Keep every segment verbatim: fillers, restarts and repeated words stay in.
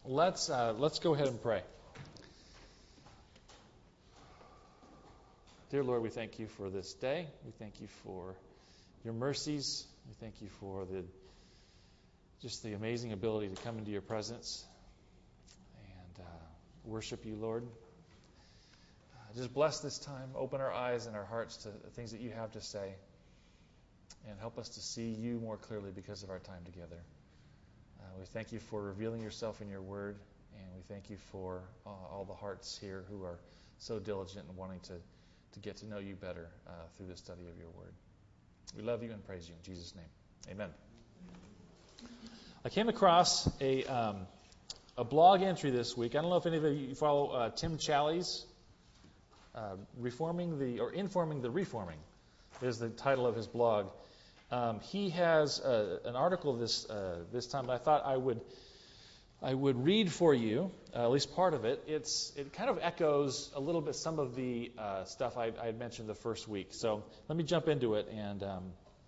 let's uh, let's go ahead and pray. Dear Lord, we thank you for this day. We thank you for your mercies. We thank you for the just the amazing ability to come into your presence and uh, worship you, Lord. Uh, just bless this time. Open our eyes and our hearts to the things that you have to say, and help us to see you more clearly because of our time together. Uh, we thank you for revealing yourself in your word, and we thank you for uh, all the hearts here who are so diligent in wanting to, to get to know you better uh, through the study of your word. We love you and praise you in Jesus' name. Amen. I came across a um, a blog entry this week. I don't know if any of you follow uh, Tim Challies, uh, Reforming the or Informing the Reforming is the title of his blog. Um, he has uh, an article this uh, this time that I thought I would I would read for you, uh, at least part of it. It's it kind of echoes a little bit some of the uh, stuff I, I had mentioned the first week. So let me jump into it and um,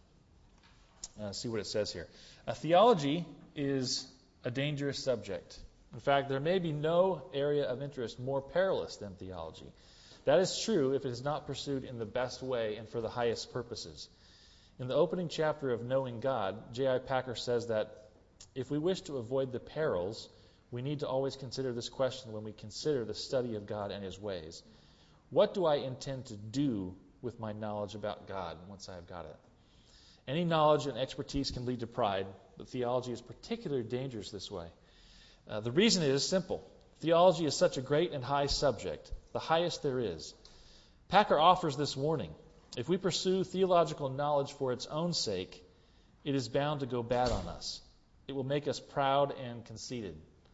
uh, see what it says here. Uh, theology is a dangerous subject. In fact, there may be no area of interest more perilous than theology. That is true if it is not pursued in the best way and for the highest purposes. In the opening chapter of Knowing God, J I Packer says that if we wish to avoid the perils, we need to always consider this question when we consider the study of God and His ways. What do I intend to do with my knowledge about God once I have got it? Any knowledge and expertise can lead to pride, but theology is particularly dangerous this way. Uh, the reason is simple. Theology is such a great and high subject, the highest there is. Packer offers this warning. If we pursue theological knowledge for its own sake, it is bound to go bad on us. It will make us proud and conceited.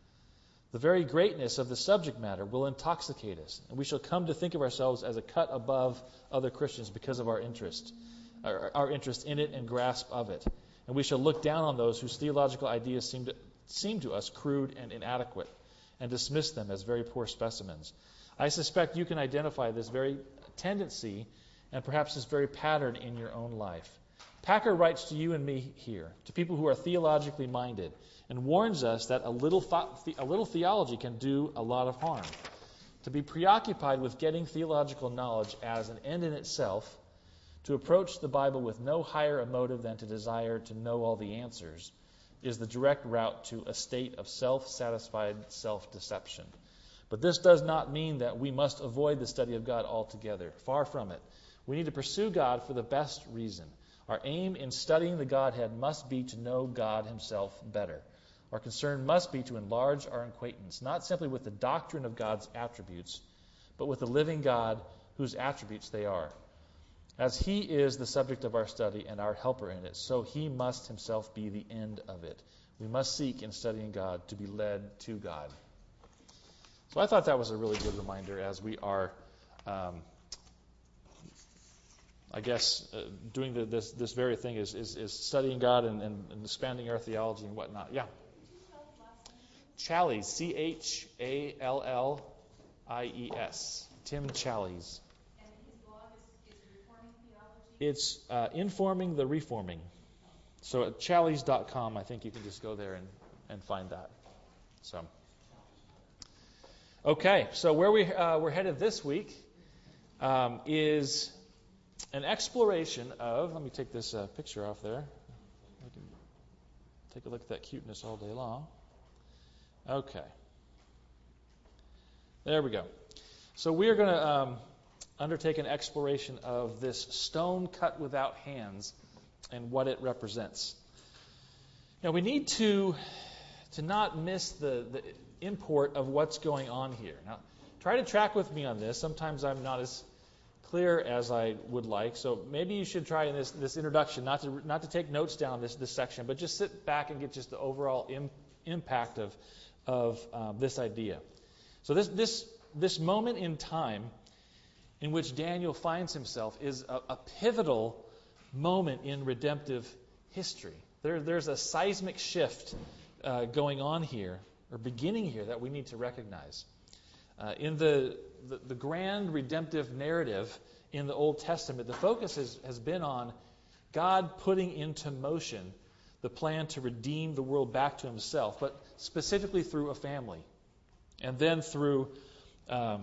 The very greatness of the subject matter will intoxicate us, and we shall come to think of ourselves as a cut above other Christians because of our interest, our, our interest in it and grasp of it. And we shall look down on those whose theological ideas seem to, seem to us crude and inadequate, and dismiss them as very poor specimens. I suspect you can identify this very tendency and perhaps this very pattern in your own life. Packer writes to you and me here, to people who are theologically minded, and warns us that a little, th- a little theology can do a lot of harm. To be preoccupied with getting theological knowledge as an end in itself, to approach the Bible with no higher a motive than to desire to know all the answers, is the direct route to a state of self-satisfied self-deception. But this does not mean that we must avoid the study of God altogether. Far from it. We need to pursue God for the best reason. Our aim in studying the Godhead must be to know God Himself better. Our concern must be to enlarge our acquaintance, not simply with the doctrine of God's attributes, but with the living God whose attributes they are. As He is the subject of our study and our helper in it, so He must Himself be the end of it. We must seek in studying God to be led to God. So I thought that was a really good reminder as we are um, I guess uh, doing the, this this very thing is, is, is studying God and, and, and expanding our theology and whatnot. Yeah. Challies, C H A L L I E S. Tim Challies. And his blog is, is Reforming Theology? It's uh, Informing the Reforming. So at challies dot com, I think you can just go there and, and find that. So, okay, so where we, uh, we're headed this week um, is an exploration of, let me take this uh, picture off there. I can take a look at that cuteness all day long. Okay. There we go. So we are going to um, undertake an exploration of this stone cut without hands and what it represents. Now we need to, to not miss the, the import of what's going on here. Now try to track with me on this. Sometimes I'm not as clear as I would like. So maybe you should try in this, this introduction not to not to take notes down this this section, but just sit back and get just the overall im, impact of of um, this idea. So this this this moment in time in which Daniel finds himself is a, a pivotal moment in redemptive history. There there's a seismic shift uh, going on here or beginning here that we need to recognize. Uh, in the, the the grand redemptive narrative in the Old Testament, the focus has, has been on God putting into motion the plan to redeem the world back to Himself. But specifically through a family, and then through um,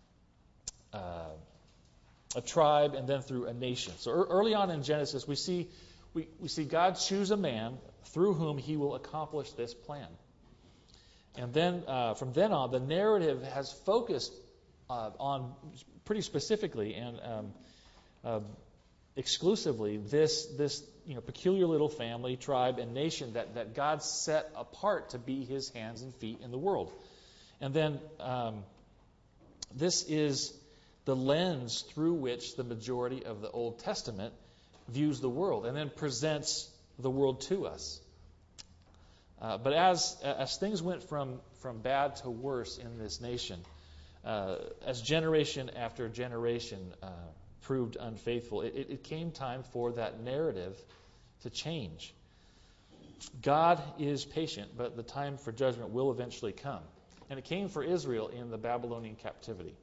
uh, a tribe, and then through a nation. So er- early on in Genesis, we see we, we see God choose a man through whom He will accomplish this plan. And then uh, from then on, the narrative has focused uh, on pretty specifically and um, uh, exclusively this this you know peculiar little family, tribe, and nation that, that God set apart to be His hands and feet in the world. And then um, this is the lens through which the majority of the Old Testament views the world and then presents the world to us. Uh, but as as things went from, from bad to worse in this nation, uh, as generation after generation uh, proved unfaithful, it, it came time for that narrative to change. God is patient, but the time for judgment will eventually come. And it came for Israel in the Babylonian captivity.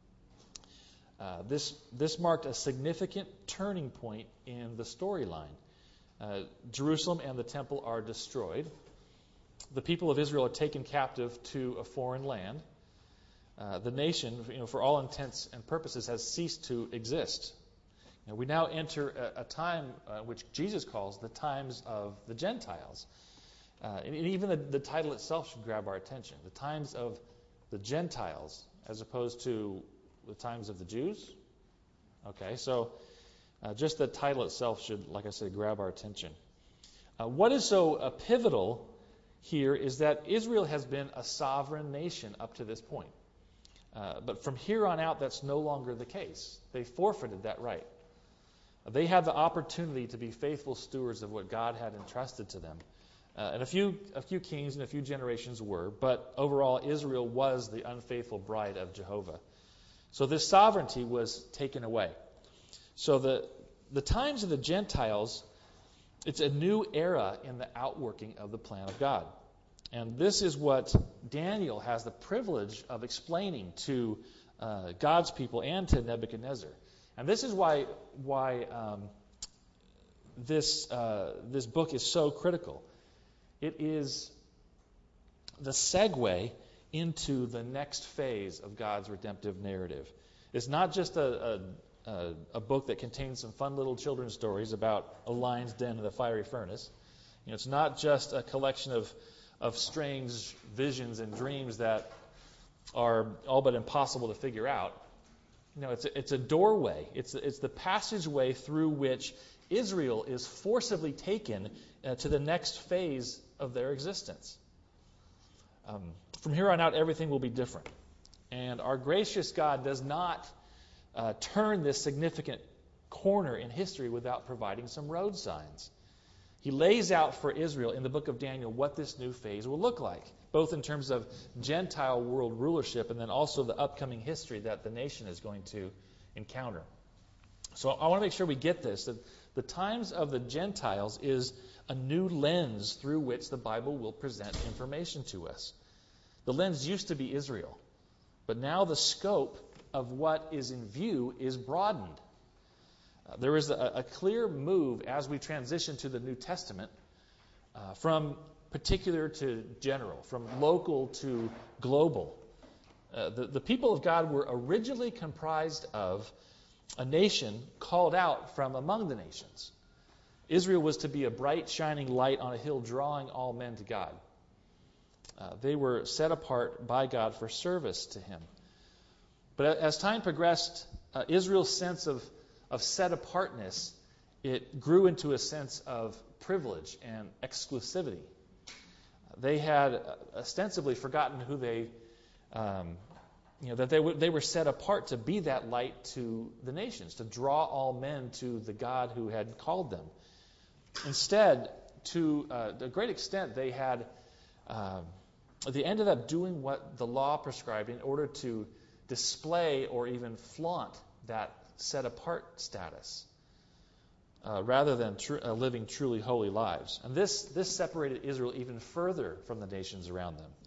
Uh, this this marked a significant turning point in the storyline. Uh, Jerusalem and the temple are destroyed. The people of Israel are taken captive to a foreign land. Uh, the nation, you know, for all intents and purposes, has ceased to exist. You know, we now enter a, a time uh, which Jesus calls the times of the Gentiles. Uh, and even the, the title itself should grab our attention. The times of the Gentiles, as opposed to the times of the Jews. Okay, so uh, just the title itself should, like I said, grab our attention. Uh, what is so uh, pivotal here is that Israel has been a sovereign nation up to this point. Uh, but from here on out, that's no longer the case. They forfeited that right. They had the opportunity to be faithful stewards of what God had entrusted to them. Uh, and a few a few kings and a few generations were, but overall, Israel was the unfaithful bride of Jehovah. So this sovereignty was taken away. So the the times of the Gentiles, it's a new era in the outworking of the plan of God. And this is what Daniel has the privilege of explaining to uh, God's people and to Nebuchadnezzar. And this is why why um, this uh, this book is so critical. It is the segue into the next phase of God's redemptive narrative. It's not just a, a, a, a book that contains some fun little children's stories about a lion's den and the fiery furnace. You know, it's not just a collection of of strange visions and dreams that are all but impossible to figure out. No, it's a, it's a doorway. It's it's the passageway through which Israel is forcibly taken uh, to the next phase of their existence. Um, from here on out, everything will be different. And our gracious God does not uh, turn this significant corner in history without providing some road signs. He lays out for Israel in the book of Daniel what this new phase will look like, both in terms of Gentile world rulership and then also the upcoming history that the nation is going to encounter. So I want to make sure we get this, that the times of the Gentiles is a new lens through which the Bible will present information to us. The lens used to be Israel, but now the scope of what is in view is broadened. Uh, there is a, a clear move as we transition to the New Testament uh, from particular to general, from local to global. Uh, the, the people of God were originally comprised of a nation called out from among the nations. Israel was to be a bright, shining light on a hill, drawing all men to God. Uh, they were set apart by God for service to Him. But as time progressed, uh, Israel's sense of, of set-apartness, it grew into a sense of privilege and exclusivity. They had ostensibly forgotten who they, um, you know, that they, w- they were set apart to be that light to the nations, to draw all men to the God who had called them. Instead, to uh, a great extent, they had uh, they ended up doing what the law prescribed in order to display or even flaunt that set-apart status, uh, rather than tr- uh, living truly holy lives. And this this separated Israel even further from the nations around them.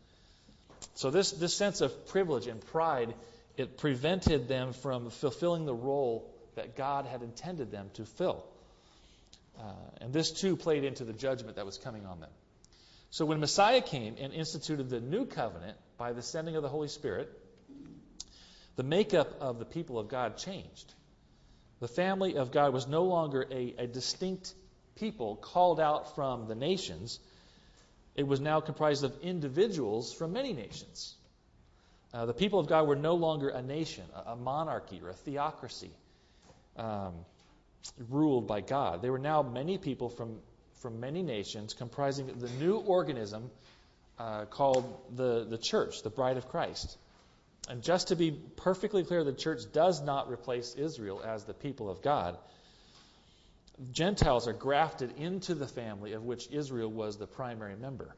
So this this sense of privilege and pride, it prevented them from fulfilling the role that God had intended them to fill. Uh, and this too played into the judgment that was coming on them. So when Messiah came and instituted the new covenant by the sending of the Holy Spirit, the makeup of the people of God changed. The family of God was no longer a, a distinct people called out from the nations. It was now comprised of individuals from many nations. Uh, the people of God were no longer a nation, a, a monarchy, or a theocracy um, ruled by God. They were now many people from, from many nations comprising the new organism uh, called the, the church, the bride of Christ. And just to be perfectly clear, the church does not replace Israel as the people of God. Gentiles are grafted into the family of which Israel was the primary member.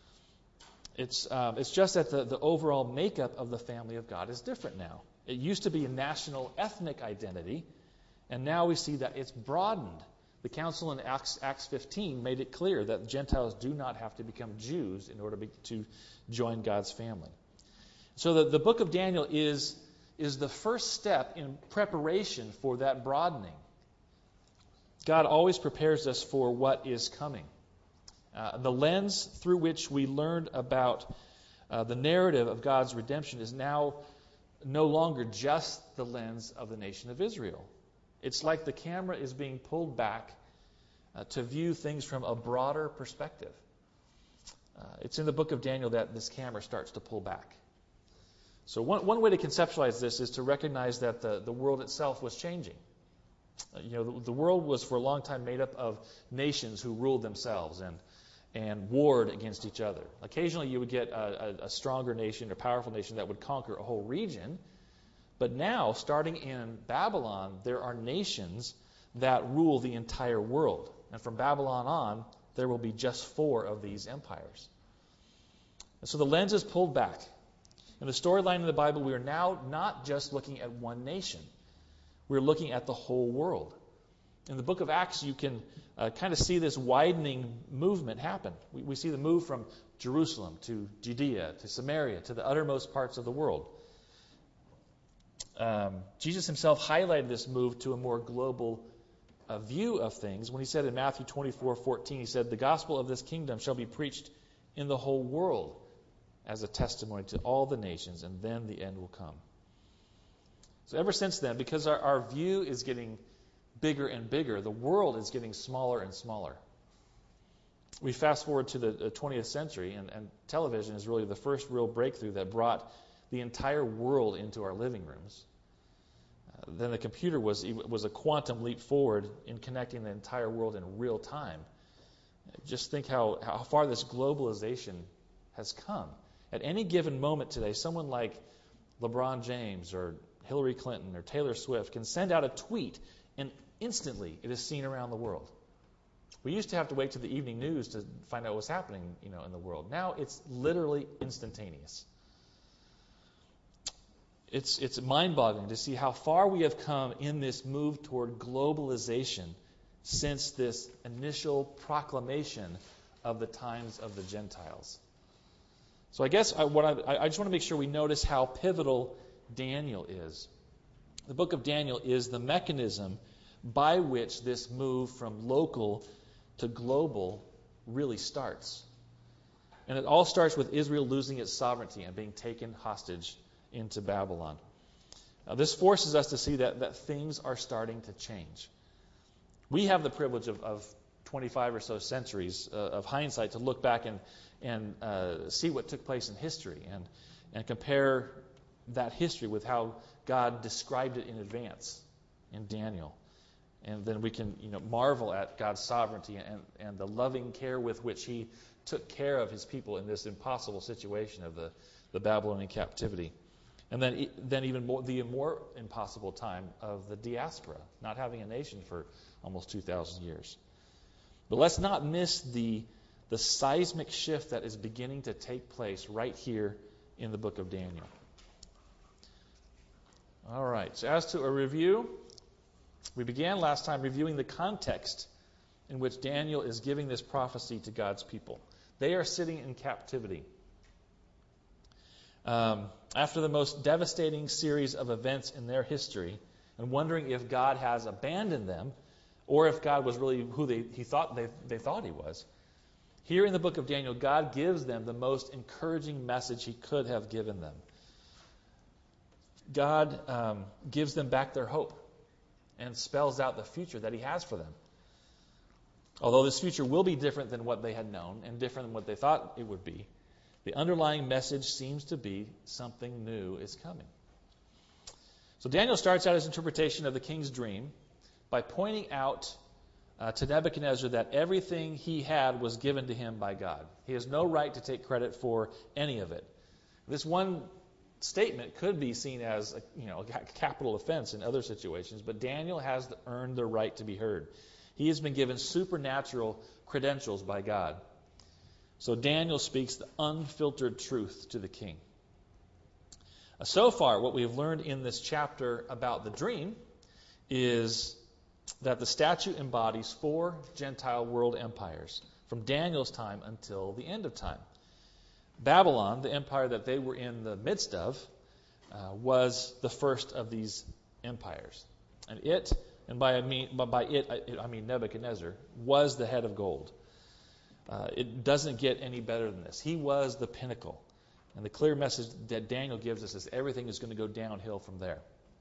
It's um, it's just that the, the overall makeup of the family of God is different now. It used to be a national ethnic identity, and now we see that it's broadened. The council in Acts, Acts fifteen made it clear that Gentiles do not have to become Jews in order to, be, to join God's family. So the, the book of Daniel is, is the first step in preparation for that broadening. God always prepares us for what is coming. Uh, the lens through which we learned about uh, the narrative of God's redemption is now no longer just the lens of the nation of Israel. It's like the camera is being pulled back uh, to view things from a broader perspective. Uh, it's in the book of Daniel that this camera starts to pull back. So one, one way to conceptualize this is to recognize that the, the world itself was changing. Uh, you know, the, the world was for a long time made up of nations who ruled themselves and and warred against each other. Occasionally you would get a, a, a stronger nation, a powerful nation that would conquer a whole region. But now, starting in Babylon, there are nations that rule the entire world. And from Babylon on, there will be just four of these empires. And so the lens is pulled back. In the storyline of the Bible, we are now not just looking at one nation. We're looking at the whole world. In the book of Acts, you can uh, kind of see this widening movement happen. We, we see the move from Jerusalem to Judea to Samaria to the uttermost parts of the world. Um, Jesus himself highlighted this move to a more global uh, view of things when he said in Matthew twenty-four fourteen, he said, "The gospel of this kingdom shall be preached in the whole world as a testimony to all the nations, and then the end will come." So ever since then, because our, our view is getting bigger and bigger, the world is getting smaller and smaller. We fast forward to the twentieth century, and, and television is really the first real breakthrough that brought the entire world into our living rooms. Uh, then the computer was was a quantum leap forward in connecting the entire world in real time. Just think how, how far this globalization has come. At any given moment today, someone like LeBron James or Hillary Clinton or Taylor Swift can send out a tweet, and instantly it is seen around the world. We used to have to wait to the evening news to find out what's happening, you know, in the world. Now it's literally instantaneous. It's it's mind-boggling to see how far we have come in this move toward globalization since this initial proclamation of the times of the Gentiles. So I guess I, what I, I just want to make sure we notice how pivotal Daniel is. The book of Daniel is the mechanism by which this move from local to global really starts. And it all starts with Israel losing its sovereignty and being taken hostage into Babylon. Now, this forces us to see that, that things are starting to change. We have the privilege of, of twenty-five or so centuries uh, of hindsight to look back and, and uh, see what took place in history and, and compare that history with how God described it in advance in Daniel. And then we can, you know, marvel at God's sovereignty and, and the loving care with which he took care of his people in this impossible situation of the, the Babylonian captivity. And then, then even more, the more impossible time of the diaspora, not having a nation for almost two thousand years. But let's not miss the, the seismic shift that is beginning to take place right here in the book of Daniel. All right, so as to a review, we began last time reviewing the context in which Daniel is giving this prophecy to God's people. They are sitting in captivity. Um, after the most devastating series of events in their history, and wondering if God has abandoned them, or if God was really who they, he thought they, they thought he was, Here in the book of Daniel, God gives them the most encouraging message he could have given them. God um, gives them back their hope and spells out the future that he has for them. Although this future will be different than what they had known and different than what they thought it would be, the underlying message seems to be something new is coming. So Daniel starts out his interpretation of the king's dream by pointing out uh, to Nebuchadnezzar that everything he had was given to him by God. He has no right to take credit for any of it. This one statement could be seen as a, you know, a capital offense in other situations, but Daniel has earned the right to be heard. He has been given supernatural credentials by God. So Daniel speaks the unfiltered truth to the king. Uh, so far, what we have learned in this chapter about the dream is that the statue embodies four Gentile world empires from Daniel's time until the end of time. Babylon, the empire that they were in the midst of, uh, was the first of these empires. And it, and by, I mean, by it I, I mean Nebuchadnezzar, was the head of gold. Uh, it doesn't get any better than this. He was the pinnacle. And the clear message that Daniel gives us is everything is going to go downhill from there.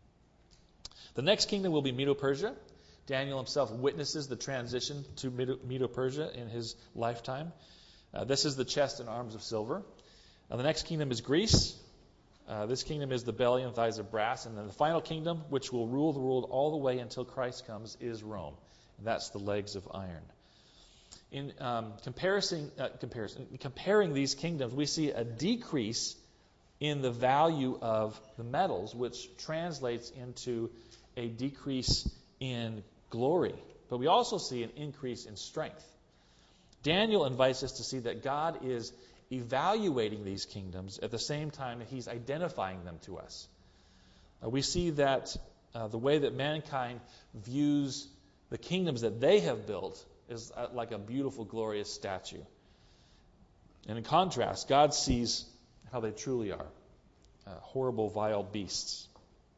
The next kingdom will be Medo-Persia. Daniel himself witnesses the transition to Medo-Persia in his lifetime. Uh, this is the chest and arms of silver. Uh, the next kingdom is Greece. Uh, this kingdom is the belly and thighs of brass. And then the final kingdom, which will rule the world all the way until Christ comes, is Rome. And that's the legs of iron. In um, comparison, uh, comparison, comparing these kingdoms, we see a decrease in the value of the metals, which translates into a decrease in glory. But we also see an increase in strength. Daniel invites us to see that God is evaluating these kingdoms at the same time that he's identifying them to us. Uh, we see that uh, the way that mankind views the kingdoms that they have built is uh, like a beautiful, glorious statue. And in contrast, God sees how they truly are. Uh, horrible, vile beasts.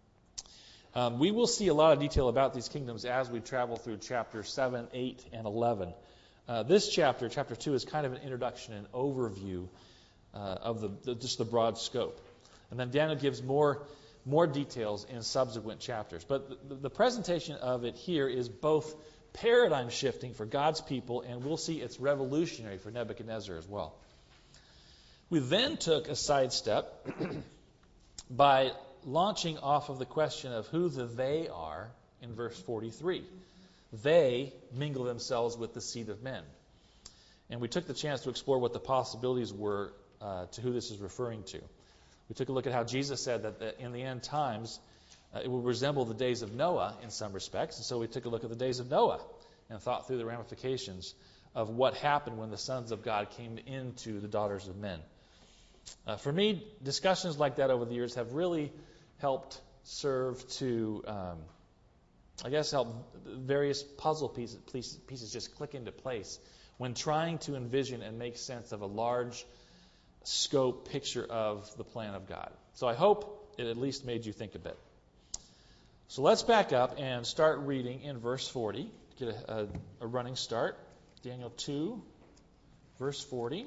Um, we will see a lot of detail about these kingdoms as we travel through chapters seven, eight, and eleven. Uh, this chapter, chapter two, is kind of an introduction and overview uh, of the, the just the broad scope. And then Daniel gives more more details in subsequent chapters. But the, the presentation of it here is both paradigm shifting for God's people, and we'll see it's revolutionary for Nebuchadnezzar as well. We then took a sidestep by launching off of the question of who the they are in verse forty-three. They mingle themselves with the seed of men. And we took the chance to explore what the possibilities were uh, to who this is referring to. We took a look at how Jesus said that the, in the end times, uh, it will resemble the days of Noah in some respects. And so we took a look at the days of Noah and thought through the ramifications of what happened when the sons of God came into the daughters of men. Uh, for me, discussions like that over the years have really helped serve to, um, I guess, help various puzzle pieces, pieces just click into place when trying to envision and make sense of a large scope picture of the plan of God. So I hope it at least made you think a bit. So let's back up and start reading in verse forty. Get a, a, a running start. Daniel two, verse forty.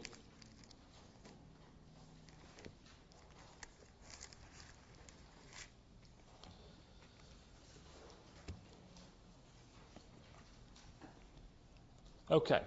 Okay.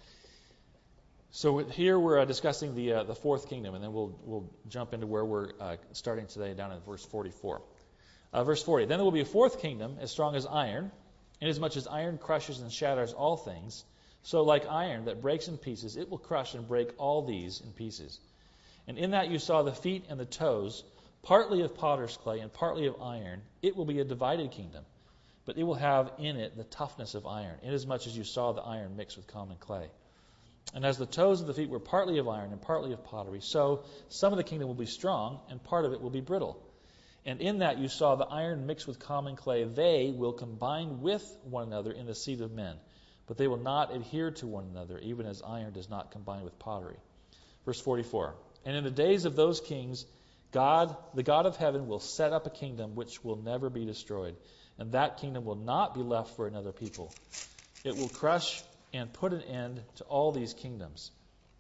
So here we're uh, discussing the uh, the fourth kingdom, and then we'll we'll jump into where we're uh, starting today, down in verse forty-four. Uh, verse forty. Then there will be a fourth kingdom, as strong as iron, inasmuch as iron crushes and shatters all things. So like iron that breaks in pieces, it will crush and break all these in pieces. And in that you saw the feet and the toes, partly of potter's clay and partly of iron. It will be a divided kingdom, but it will have in it the toughness of iron, inasmuch as you saw the iron mixed with common clay. And as the toes of the feet were partly of iron and partly of pottery, so some of the kingdom will be strong, and part of it will be brittle. And in that you saw the iron mixed with common clay. They will combine with one another in the seed of men, but they will not adhere to one another, even as iron does not combine with pottery. Verse forty-four. And in the days of those kings, God, the God of heaven, will set up a kingdom which will never be destroyed, and that kingdom will not be left for another people. It will crush and put an end to all these kingdoms,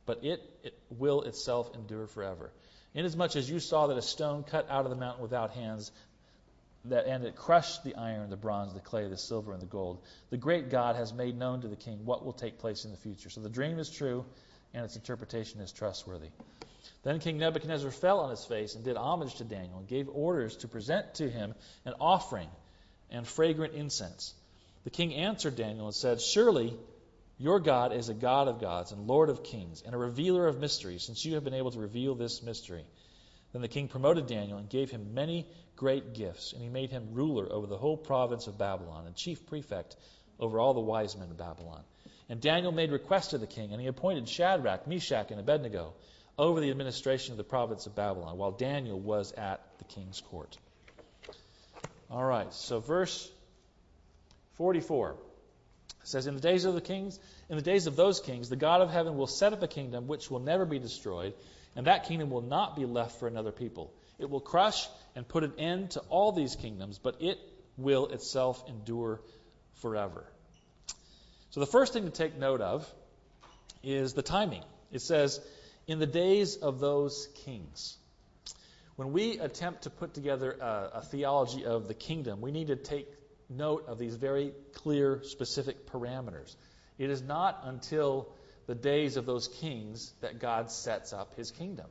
but it, it will itself endure forever. Inasmuch as you saw that a stone cut out of the mountain without hands, that and it crushed the iron, the bronze, the clay, the silver, and the gold, the great God has made known to the king what will take place in the future. So the dream is true, and its interpretation is trustworthy. Then King Nebuchadnezzar fell on his face and did homage to Daniel, and gave orders to present to him an offering and fragrant incense. The king answered Daniel and said, "Surely your God is a God of gods and Lord of kings and a revealer of mysteries, since you have been able to reveal this mystery." Then the king promoted Daniel and gave him many great gifts, and he made him ruler over the whole province of Babylon and chief prefect over all the wise men of Babylon. And Daniel made request to the king, and he appointed Shadrach, Meshach, and Abednego over the administration of the province of Babylon, while Daniel was at the king's court. All right, so verse forty-four says, "In the days of the kings, in the days of those kings, the God of heaven will set up a kingdom which will never be destroyed, and that kingdom will not be left for another people. It will crush and put an end to all these kingdoms, but it will itself endure forever." So the first thing to take note of is the timing. It says, "In the days of those kings." When we attempt to put together a, a theology of the kingdom, we need to take note of these very clear, specific parameters. It is not until the days of those kings that God sets up his kingdom.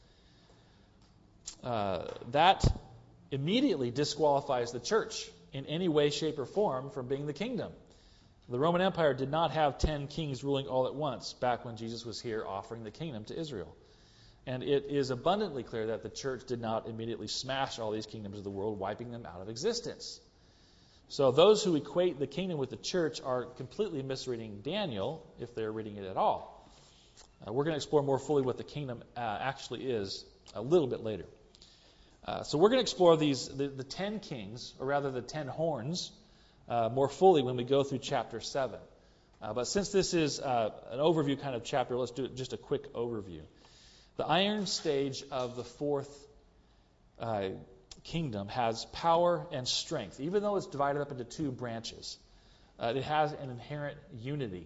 Uh, that immediately disqualifies the church in any way, shape, or form from being the kingdom. The Roman Empire did not have ten kings ruling all at once back when Jesus was here offering the kingdom to Israel. And it is abundantly clear that the church did not immediately smash all these kingdoms of the world, wiping them out of existence. So those who equate the kingdom with the church are completely misreading Daniel, if they're reading it at all. Uh, we're going to explore more fully what the kingdom uh, actually is a little bit later. Uh, so we're going to explore these the, the ten kings, or rather the ten horns, uh, more fully when we go through chapter seven. Uh, but since this is uh, an overview kind of chapter, let's do just a quick overview. The iron stage of the fourth uh, kingdom has power and strength. Even though it's divided up into two branches, uh, it has an inherent unity.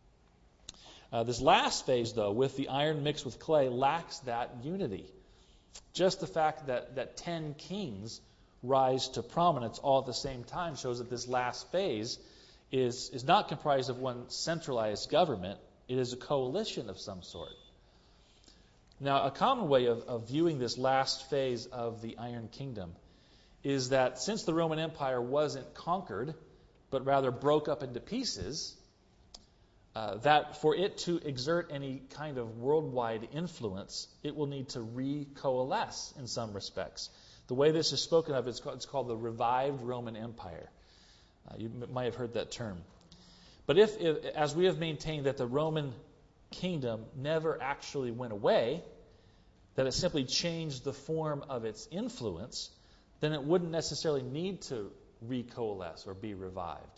Uh, this last phase, though, with the iron mixed with clay, lacks that unity. Just the fact that, that ten kings rise to prominence all at the same time shows that this last phase is, is not comprised of one centralized government. It is a coalition of some sort. Now, a common way of, of viewing this last phase of the Iron Kingdom is that since the Roman Empire wasn't conquered, but rather broke up into pieces, uh, that for it to exert any kind of worldwide influence, it will need to re-coalesce in some respects. The way this is spoken of, it's called, it's called the revived Roman Empire. Uh, you m- might have heard that term. But if, if, as we have maintained that the Roman kingdom never actually went away, that it simply changed the form of its influence, then it wouldn't necessarily need to recoalesce or be revived.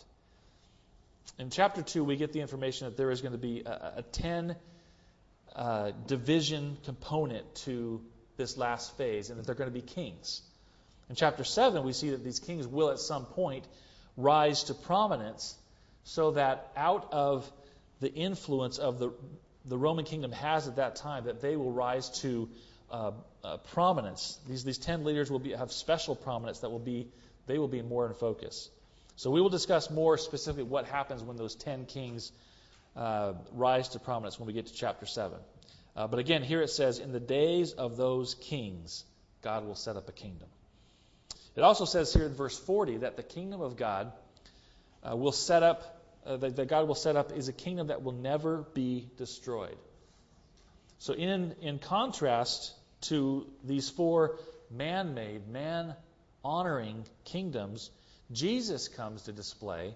In chapter two, we get the information that there is going to be a, a ten uh, division component to this last phase, and that they're going to be kings. In chapter seven, we see that these kings will at some point rise to prominence, so that out of the influence of the the Roman kingdom has at that time, that they will rise to uh, uh, prominence. These these ten leaders will be have special prominence that will be they will be more in focus. So we will discuss more specifically what happens when those ten kings uh, rise to prominence when we get to chapter seven. Uh, but again, here it says, in the days of those kings, God will set up a kingdom. It also says here in verse forty that the kingdom of God uh, will set up Uh, that, that God will set up is a kingdom that will never be destroyed. So in, in contrast to these four man-made, man-honoring kingdoms, Jesus comes to display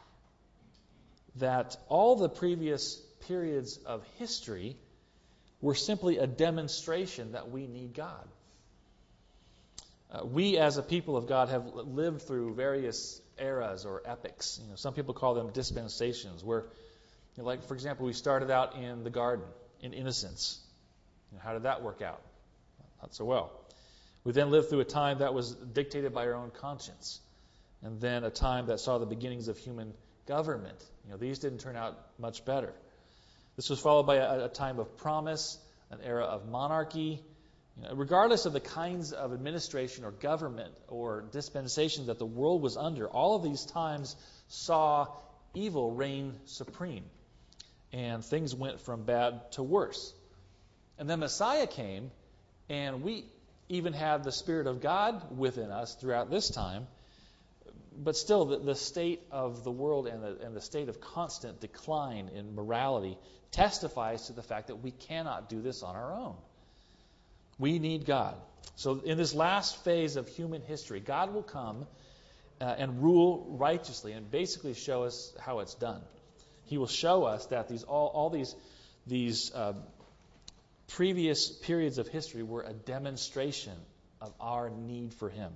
that all the previous periods of history were simply a demonstration that we need God. Uh, we as a people of God have lived through various eras or epochs. You know, some people call them dispensations, where, you know, like, for example, we started out in the garden, in innocence. You know, how did that work out? Not so well. We then lived through a time that was dictated by our own conscience, and then a time that saw the beginnings of human government. You know, these didn't turn out much better. This was followed by a, a time of promise, an era of monarchy. You know, regardless of the kinds of administration or government or dispensation that the world was under, all of these times saw evil reign supreme. And things went from bad to worse. And then Messiah came, and we even have the Spirit of God within us throughout this time. But still, the, the state of the world and the, and the state of constant decline in morality testifies to the fact that we cannot do this on our own. We need God. So in this last phase of human history, God will come uh, and rule righteously and basically show us how it's done. He will show us that these all, all these, these uh, previous periods of history were a demonstration of our need for Him.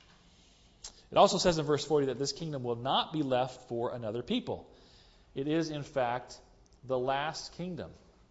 It also says in verse forty that this kingdom will not be left for another people. It is, in fact, the last kingdom.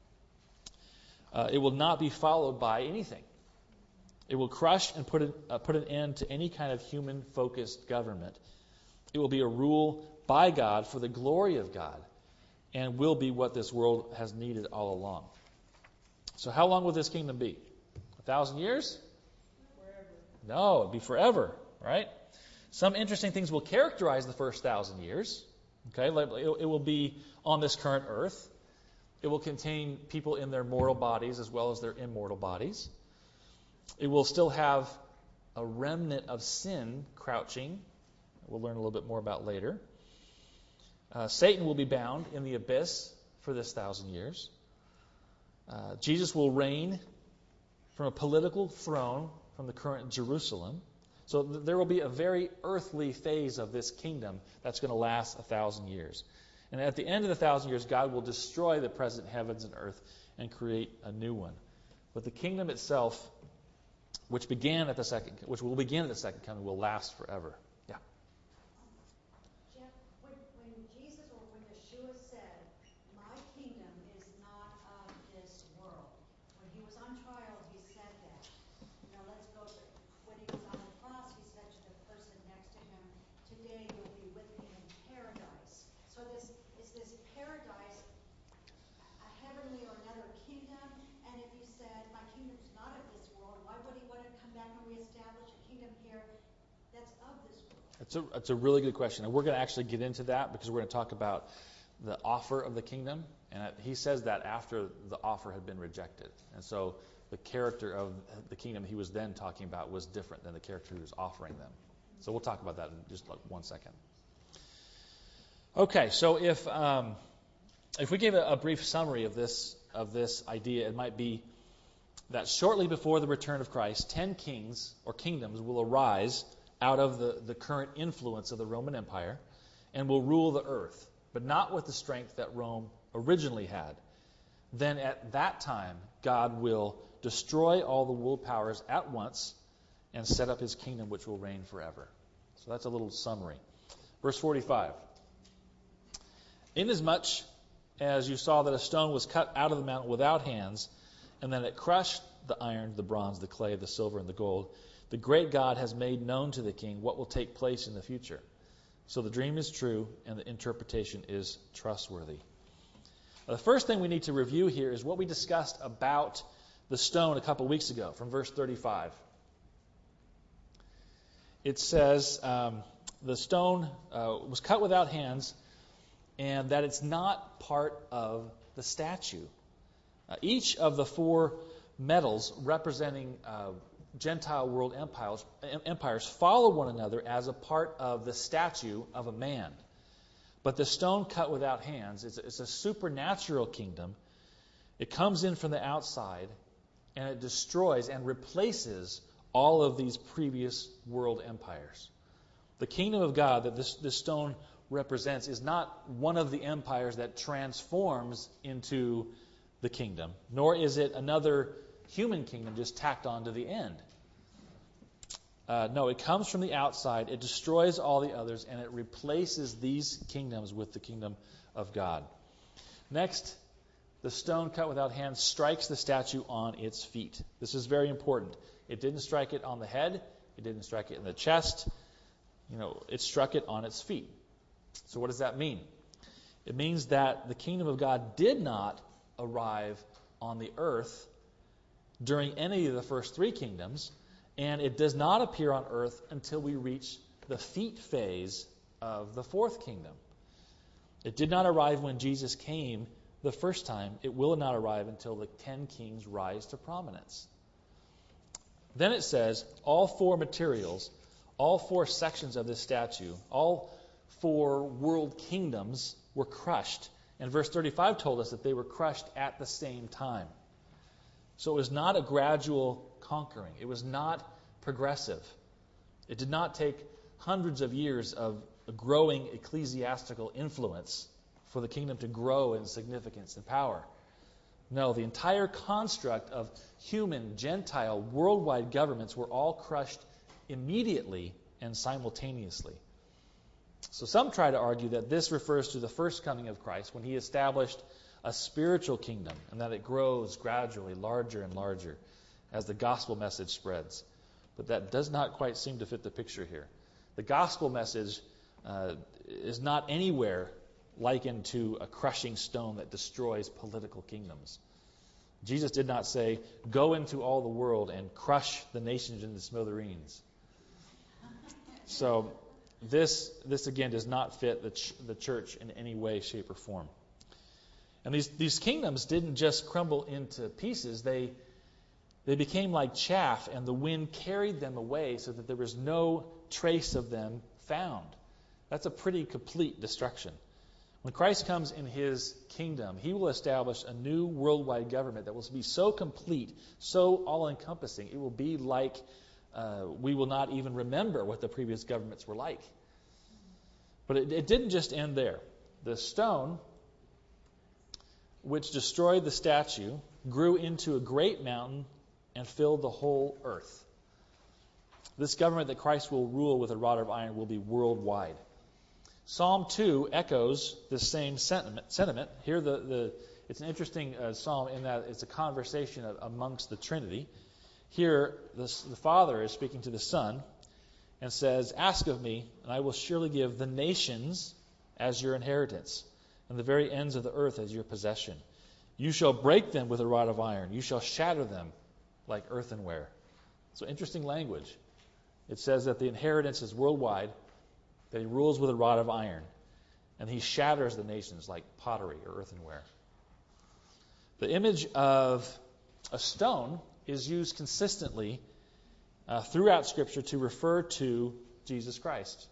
Uh, it will not be followed by anything. It will crush and put, it, uh, put an end to any kind of human-focused government. It will be a rule by God for the glory of God and will be what this world has needed all along. So how long will this kingdom be? A thousand years? Forever. No, it'll be forever, right? Some interesting things will characterize the first thousand years. Okay, it will be on this current earth. It will contain people in their mortal bodies as well as their immortal bodies. It will still have a remnant of sin crouching. We'll learn a little bit more about later. Uh, Satan will be bound in the abyss for this thousand years. Uh, Jesus will reign from a political throne from the current Jerusalem. So th- there will be a very earthly phase of this kingdom that's going to last a thousand years. And at the end of the thousand years, God will destroy the present heavens and earth and create a new one. But the kingdom itself, which began at the second, which will begin at the second coming, will last forever. Yeah. Jeff, when, when Jesus or when Yeshua said, "My kingdom is not of this world," when he was on trial, he said that. Now let's go to when he was on the cross. He said to the person next to him, "Today you'll be with me in paradise." So this is this paradise a heavenly or another kingdom? And if he said, "My kingdom's not of this world," why would he want to come back and reestablish a kingdom here that's of this world? That's a, that's a really good question. And we're going to actually get into that because we're going to talk about the offer of the kingdom. And he says that after the offer had been rejected. And so the character of the kingdom he was then talking about was different than the character who was offering them. So we'll talk about that in just like one second. Okay, so if um, if we gave a, a brief summary of this of this idea, it might be that shortly before the return of Christ, ten kings or kingdoms will arise out of the, the current influence of the Roman Empire and will rule the earth, but not with the strength that Rome originally had. Then at that time, God will destroy all the world powers at once and set up His kingdom, which will reign forever. So that's a little summary. Verse forty-five. Inasmuch as you saw that a stone was cut out of the mountain without hands, and then it crushed the iron, the bronze, the clay, the silver, and the gold, the great God has made known to the king what will take place in the future. So the dream is true, and the interpretation is trustworthy. The first thing we need to review here is what we discussed about the stone a couple weeks ago, from verse thirty-five. It says, um, the stone uh, was cut without hands, and that it's not part of the statue. Uh, each of the four metals representing uh, Gentile world empires, empires follow one another as a part of the statue of a man. But the stone cut without hands is it's a supernatural kingdom. It comes in from the outside, and it destroys and replaces all of these previous world empires. The kingdom of God that this, this stone represents is not one of the empires that transforms into the kingdom, nor is it another human kingdom just tacked on to the end. Uh, no, it comes from the outside, it destroys all the others, and it replaces these kingdoms with the kingdom of God. Next, the stone cut without hands strikes the statue on its feet. This is very important. It didn't strike it on the head, it didn't strike it in the chest. You know, it struck it on its feet. So what does that mean? It means that the kingdom of God did not arrive on the earth during any of the first three kingdoms, and it does not appear on earth until we reach the feet phase of the fourth kingdom. It did not arrive when Jesus came the first time. It will not arrive until the ten kings rise to prominence. Then it says, all four materials, all four sections of this statue, all four world kingdoms were crushed. And verse thirty-five told us that they were crushed at the same time. So it was not a gradual conquering. It was not progressive. It did not take hundreds of years of a growing ecclesiastical influence for the kingdom to grow in significance and power. No, the entire construct of human, Gentile, worldwide governments were all crushed immediately and simultaneously. So some try to argue that this refers to the first coming of Christ when he established a spiritual kingdom and that it grows gradually larger and larger as the gospel message spreads. But that does not quite seem to fit the picture here. The gospel message uh, is not anywhere likened to a crushing stone that destroys political kingdoms. Jesus did not say, go into all the world and crush the nations into smithereens. So this, this again, does not fit the, ch- the church in any way, shape, or form. And these, these kingdoms didn't just crumble into pieces. They, they became like chaff, and the wind carried them away so that there was no trace of them found. That's a pretty complete destruction. When Christ comes in his kingdom, he will establish a new worldwide government that will be so complete, so all-encompassing, it will be like uh, we will not even remember what the previous governments were like. But it, it didn't just end there. The stone, which destroyed the statue, grew into a great mountain and filled the whole earth. This government that Christ will rule with a rod of iron will be worldwide. Psalm two echoes this same sentiment. sentiment. Here, the, the it's an interesting uh, psalm in that it's a conversation of, amongst the Trinity. Here, this, the Father is speaking to the Son and says, ask of me, and I will surely give the nations as your inheritance, and the very ends of the earth as your possession. You shall break them with a rod of iron. You shall shatter them like earthenware. So interesting language. It says that the inheritance is worldwide, that he rules with a rod of iron, and he shatters the nations like pottery or earthenware. The image of a stone is used consistently uh, throughout Scripture to refer to Jesus Christ.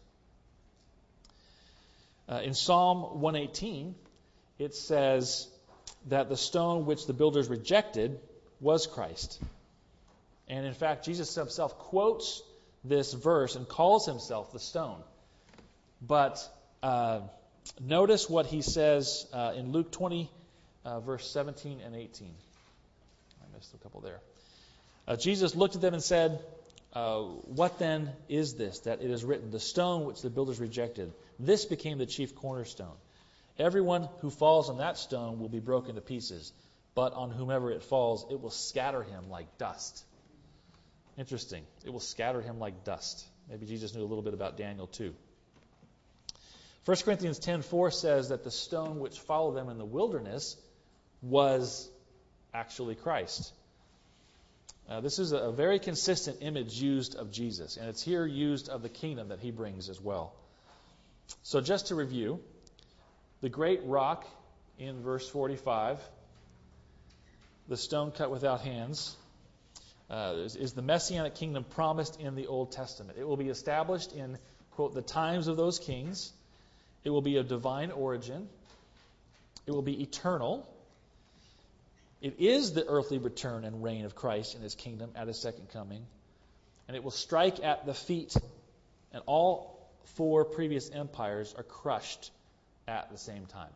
Uh, in Psalm one eighteen, it says that the stone which the builders rejected was Christ. And in fact, Jesus himself quotes this verse and calls himself the stone. But uh, notice what he says uh, in Luke twenty, uh, verse seventeen and eighteen. I missed a couple there. Uh, Jesus looked at them and said, uh, what then is this that it is written, the stone which the builders rejected? This became the chief cornerstone. Everyone who falls on that stone will be broken to pieces, but on whomever it falls, it will scatter him like dust. Interesting. It will scatter him like dust. Maybe Jesus knew a little bit about Daniel too. First Corinthians ten four says that the stone which followed them in the wilderness was actually Christ. Uh, this is a, a very consistent image used of Jesus, and it's here used of the kingdom that he brings as well. So just to review, the great rock in verse forty-five, the stone cut without hands, uh, is, is the Messianic kingdom promised in the Old Testament. It will be established in, quote, the times of those kings. It will be of divine origin. It will be eternal. It is the earthly return and reign of Christ in his kingdom at his second coming. And it will strike at the feet, and all four previous empires are crushed at the same time.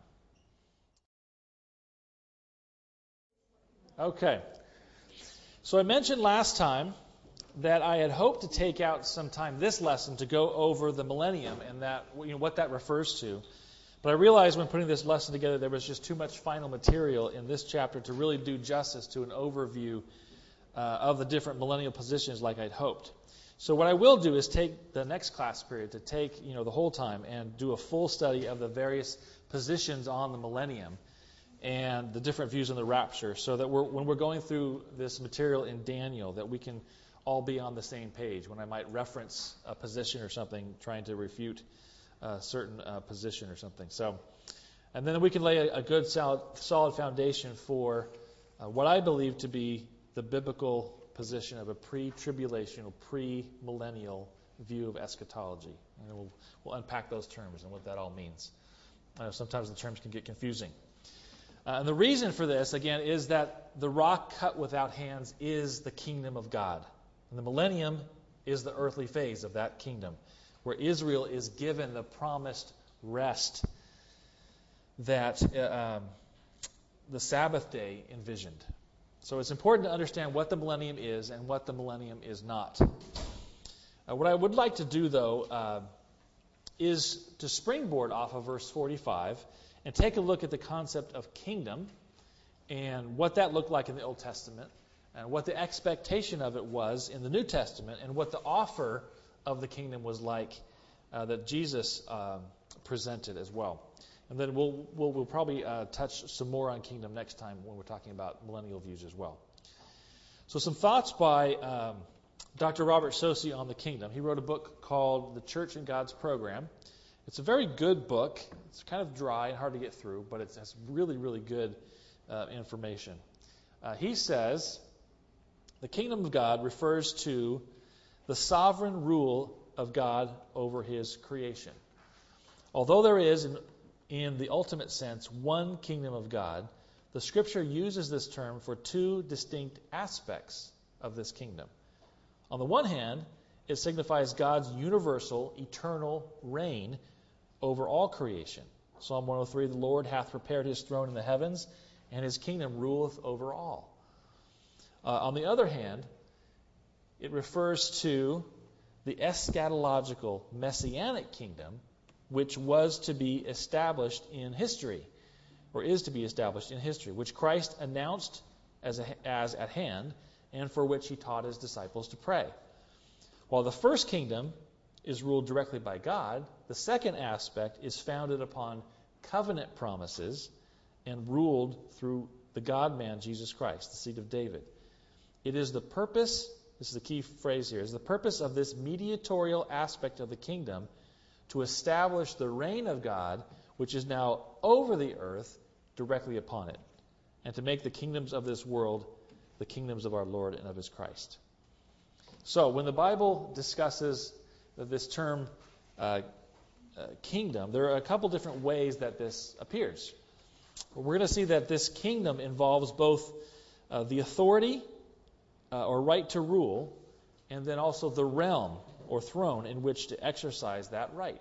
Okay. So I mentioned last time that I had hoped to take out some time this lesson to go over the millennium and that, you know, what that refers to. But I realized when putting this lesson together there was just too much final material in this chapter to really do justice to an overview uh, of the different millennial positions like I'd hoped. So what I will do is take the next class period to take, you know, the whole time and do a full study of the various positions on the millennium and the different views on the rapture, so that we're, when we're going through this material in Daniel, that we can all be on the same page. When I might reference a position or something, trying to refute a certain uh, position or something. So, and then we can lay a, a good solid, solid foundation for uh, what I believe to be the biblical position of a pre-tribulational, pre-millennial view of eschatology. And we'll, we'll unpack those terms and what that all means. Uh, sometimes the terms can get confusing. Uh, and the reason for this, again, is that the rock cut without hands is the kingdom of God. And the millennium is the earthly phase of that kingdom, where Israel is given the promised rest that uh, um, the Sabbath day envisioned. So it's important to understand what the millennium is and what the millennium is not. Uh, what I would like to do, though, uh, is to springboard off of verse forty-five and take a look at the concept of kingdom and what that looked like in the Old Testament and what the expectation of it was in the New Testament and what the offer of the kingdom was like uh, that Jesus uh, presented as well. And then we'll we'll, we'll probably uh, touch some more on kingdom next time when we're talking about millennial views as well. So some thoughts by um, Doctor Robert Saucy on the kingdom. He wrote a book called The Church in God's Program. It's a very good book. It's kind of dry and hard to get through, but it has really, really good uh, information. Uh, he says the kingdom of God refers to the sovereign rule of God over his creation. Although there is, in, in the ultimate sense, one kingdom of God, the Scripture uses this term for two distinct aspects of this kingdom. On the one hand, it signifies God's universal, eternal reign over all creation. Psalm one oh three, the Lord hath prepared his throne in the heavens, and his kingdom ruleth over all. Uh, on the other hand, it refers to the eschatological messianic kingdom, which was to be established in history, or is to be established in history, which Christ announced as, a, as at hand, and for which he taught his disciples to pray. While the first kingdom is ruled directly by God, the second aspect is founded upon covenant promises and ruled through the God-man, Jesus Christ, the seed of David. It is the purpose, this is the key phrase here, is the purpose of this mediatorial aspect of the kingdom to establish the reign of God, which is now over the earth, directly upon it, and to make the kingdoms of this world the kingdoms of our Lord and of his Christ. So, when the Bible discusses this term uh, uh, kingdom, there are a couple different ways that this appears. We're going to see that this kingdom involves both uh, the authority uh, or right to rule, and then also the realm or throne in which to exercise that right.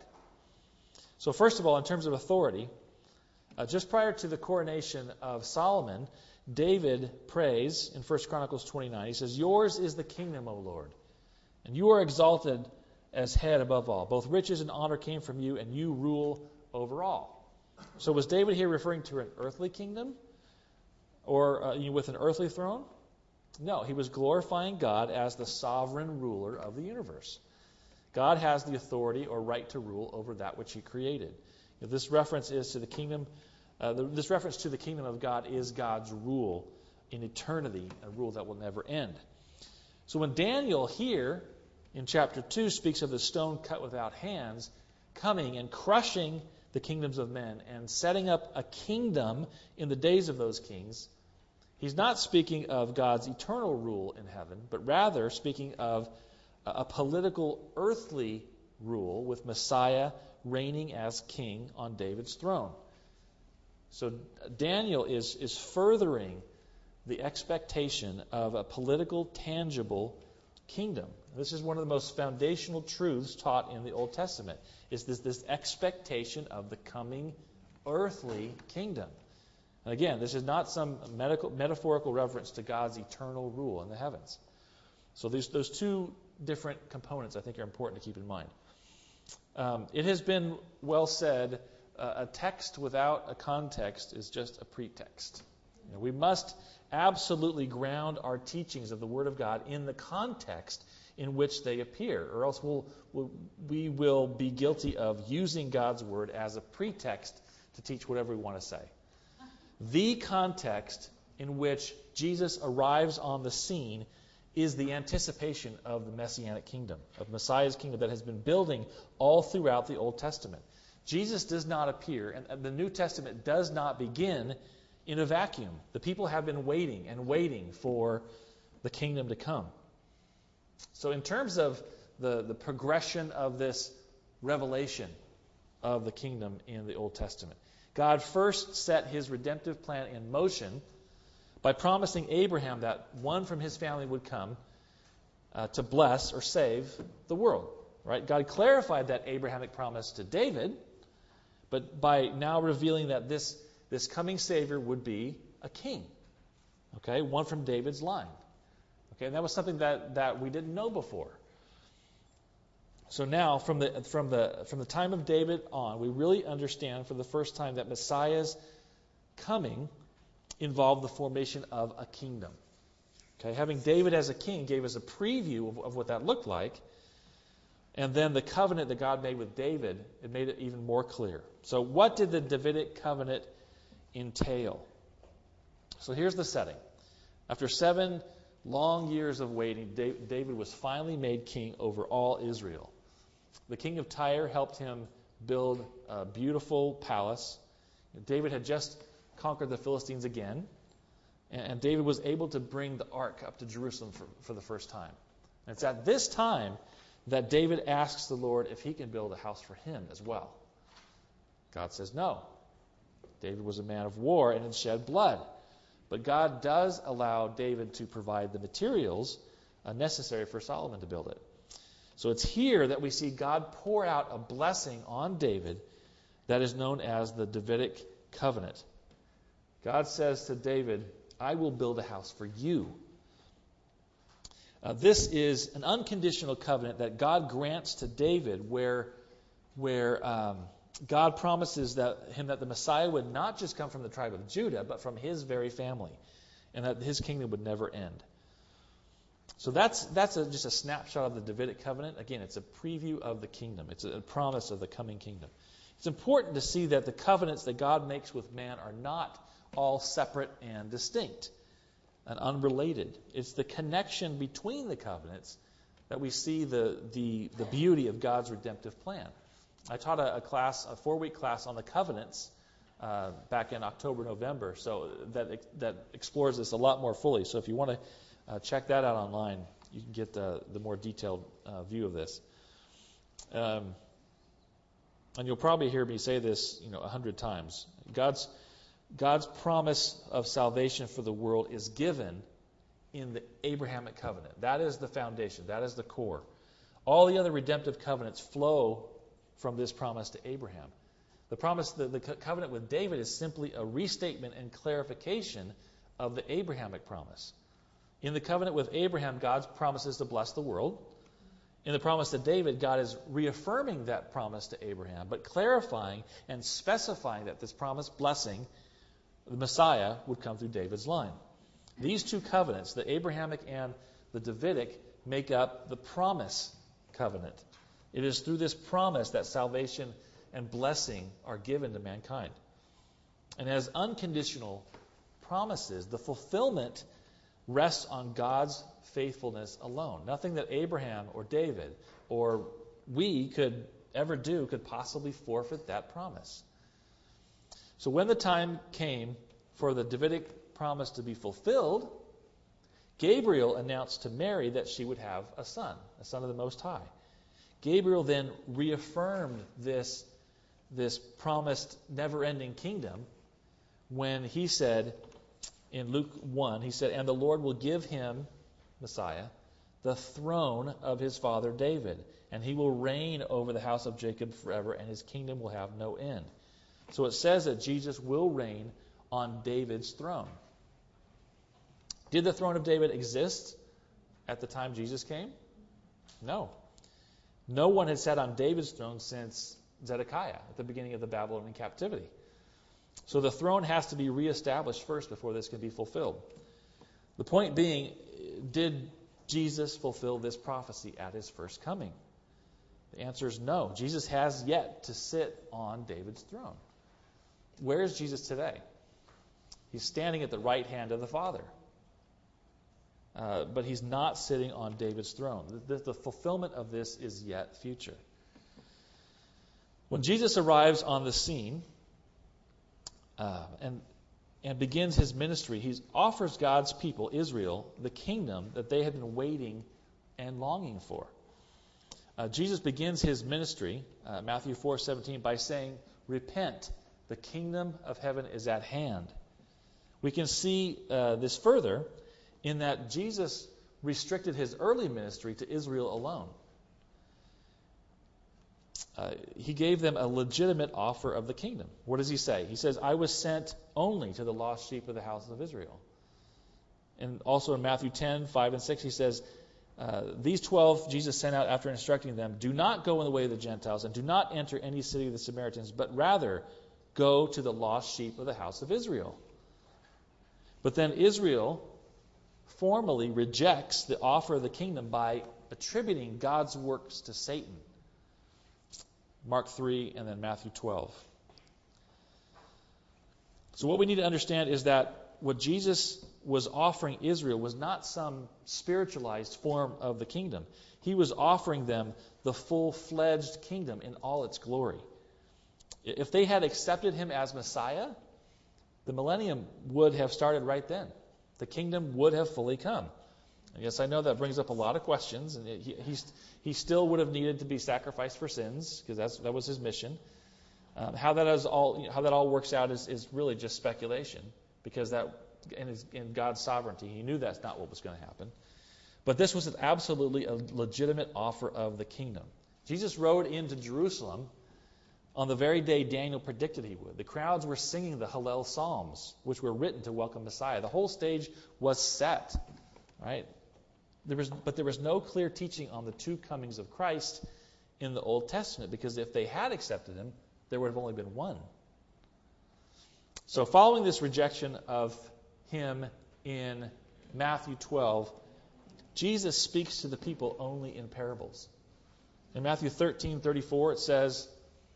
So first of all, in terms of authority, uh, just prior to the coronation of Solomon, David prays in First Chronicles twenty-nine. He says, "Yours is the kingdom, O Lord, and you are exalted as head above all. Both riches and honor came from you, and you rule over all." So was David here referring to an earthly kingdom or uh, you know, with an earthly throne? No, he was glorifying God as the sovereign ruler of the universe. God has the authority or right to rule over that which he created. If this reference is to the kingdom, uh, the, this reference to the kingdom of God is God's rule in eternity, a rule that will never end. So when Daniel here in chapter two speaks of the stone cut without hands coming and crushing the kingdoms of men and setting up a kingdom in the days of those kings, he's not speaking of God's eternal rule in heaven, but rather speaking of a political earthly rule with Messiah reigning as king on David's throne. So Daniel is, is furthering the expectation of a political, tangible kingdom. This is one of the most foundational truths taught in the Old Testament, is this, this expectation of the coming earthly kingdom. And again, this is not some medical, metaphorical reference to God's eternal rule in the heavens. So these, those two different components I think are important to keep in mind. Um, it has been well said, uh, a text without a context is just a pretext. You know, we must absolutely ground our teachings of the Word of God in the context in which they appear, or else we'll, we'll, we will be guilty of using God's Word as a pretext to teach whatever we want to say. The context in which Jesus arrives on the scene is the anticipation of the Messianic kingdom, of Messiah's kingdom that has been building all throughout the Old Testament. Jesus does not appear, and the New Testament does not begin in a vacuum. The people have been waiting and waiting for the kingdom to come. So in terms of the, the progression of this revelation of the kingdom in the Old Testament, God first set his redemptive plan in motion by promising Abraham that one from his family would come uh, to bless or save the world. Right? God clarified that Abrahamic promise to David, but by now revealing that this, this coming Savior would be a king. Okay, one from David's line. Okay, and that was something that, that we didn't know before. So now, from the from the from the time of David on, we really understand for the first time that Messiah's coming involved the formation of a kingdom. Okay, having David as a king gave us a preview of, of what that looked like, and then the covenant that God made with David, it made it even more clear. So, what did the Davidic covenant entail? So here's the setting. After seven long years of waiting, David was finally made king over all Israel. The king of Tyre helped him build a beautiful palace. David had just conquered the Philistines again, and David was able to bring the ark up to Jerusalem for, for the first time. And it's at this time that David asks the Lord if he can build a house for him as well. God says no. David was a man of war and had shed blood. But God does allow David to provide the materials uh, necessary for Solomon to build it. So it's here that we see God pour out a blessing on David that is known as the Davidic covenant. God says to David, I will build a house for you. Uh, this is an unconditional covenant that God grants to David where, where um, God promises that him that the Messiah would not just come from the tribe of Judah, but from his very family, and that his kingdom would never end. So that's that's a, just a snapshot of the Davidic covenant. Again, it's a preview of the kingdom. It's a promise of the coming kingdom. It's important to see that the covenants that God makes with man are not all separate and distinct and unrelated. It's the connection between the covenants that we see the the, the beauty of God's redemptive plan. I taught a, a class, a four-week class on the covenants uh, back in October, November, so that that explores this a lot more fully. So if you want to uh, check that out online, you can get the, the more detailed uh, view of this. Um, and you'll probably hear me say this, you know, a hundred times. God's God's promise of salvation for the world is given in the Abrahamic covenant. That is the foundation. That is the core. All the other redemptive covenants flow from this promise to Abraham. The promise, the, the covenant with David is simply a restatement and clarification of the Abrahamic promise. In the covenant with Abraham, God promises to bless the world. In the promise to David, God is reaffirming that promise to Abraham, but clarifying and specifying that this promised blessing, the Messiah, would come through David's line. These two covenants, the Abrahamic and the Davidic, make up the promise covenant. It is through this promise that salvation and blessing are given to mankind. And as unconditional promises, the fulfillment rests on God's faithfulness alone. Nothing that Abraham or David or we could ever do could possibly forfeit that promise. So when the time came for the Davidic promise to be fulfilled, Gabriel announced to Mary that she would have a son, a son of the Most High. Gabriel then reaffirmed this, this promised never-ending kingdom when he said, in Luke one, he said, and the Lord will give him, Messiah, the throne of his father David, and he will reign over the house of Jacob forever, and his kingdom will have no end. So it says that Jesus will reign on David's throne. Did the throne of David exist at the time Jesus came? No. No one had sat on David's throne since Zedekiah at the beginning of the Babylonian captivity. So the throne has to be reestablished first before this can be fulfilled. The point being, did Jesus fulfill this prophecy at his first coming? The answer is no. Jesus has yet to sit on David's throne. Where is Jesus today? He's standing at the right hand of the Father. Uh, but he's not sitting on David's throne. The, the fulfillment of this is yet future. When Jesus arrives on the scene uh, and and begins his ministry, he offers God's people, Israel, the kingdom that they had been waiting and longing for. Uh, Jesus begins his ministry, uh, Matthew four seventeen, by saying, "Repent, the kingdom of heaven is at hand." We can see uh, this further in that Jesus restricted his early ministry to Israel alone. Uh, he gave them a legitimate offer of the kingdom. What does he say? He says, "I was sent only to the lost sheep of the house of Israel." And also in Matthew ten, five and six, he says, uh, "These twelve Jesus sent out after instructing them, do not go in the way of the Gentiles, and do not enter any city of the Samaritans, but rather go to the lost sheep of the house of Israel." But then Israel formally rejects the offer of the kingdom by attributing God's works to Satan. Mark three and then Matthew twelve. So what we need to understand is that what Jesus was offering Israel was not some spiritualized form of the kingdom. He was offering them the full-fledged kingdom in all its glory. If they had accepted him as Messiah, the millennium would have started right then. The kingdom would have fully come. And yes, I know that brings up a lot of questions, and he, he, he still would have needed to be sacrificed for sins, because that's that was his mission. Um, how that is all you know, how that all works out is, is really just speculation, because that in, his, in God's sovereignty, he knew that's not what was going to happen. But this was absolutely a legitimate offer of the kingdom. Jesus rode into Jerusalem on the very day Daniel predicted he would. The crowds were singing the Hallel Psalms, which were written to welcome Messiah. The whole stage was set, right? There was, but there was no clear teaching on the two comings of Christ in the Old Testament, because if they had accepted him, there would have only been one. So following this rejection of him in Matthew twelve, Jesus speaks to the people only in parables. In Matthew thirteen thirty-four, it says,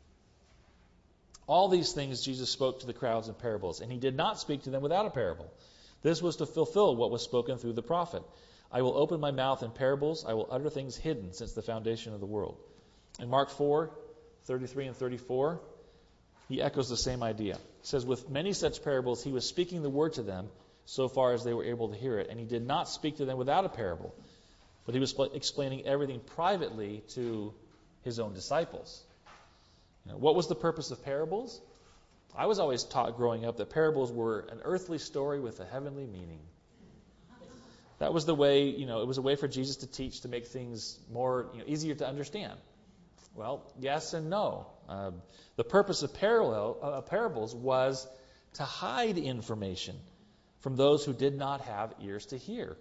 "All these things Jesus spoke to the crowds in parables, and he did not speak to them without a parable. This was to fulfill what was spoken through the prophet. I will open my mouth in parables. I will utter things hidden since the foundation of the world." In Mark four thirty-three and thirty-four, he echoes the same idea. He says, "With many such parables, he was speaking the word to them so far as they were able to hear it. And he did not speak to them without a parable, but he was explaining everything privately to his own disciples." You know, what was the purpose of parables? I was always taught growing up that parables were an earthly story with a heavenly meaning. That was the way, you know, it was a way for Jesus to teach, to make things more, you know, easier to understand. Well, yes and no. Uh, the purpose of parallel, uh, parables was to hide information from those who did not have ears to hear.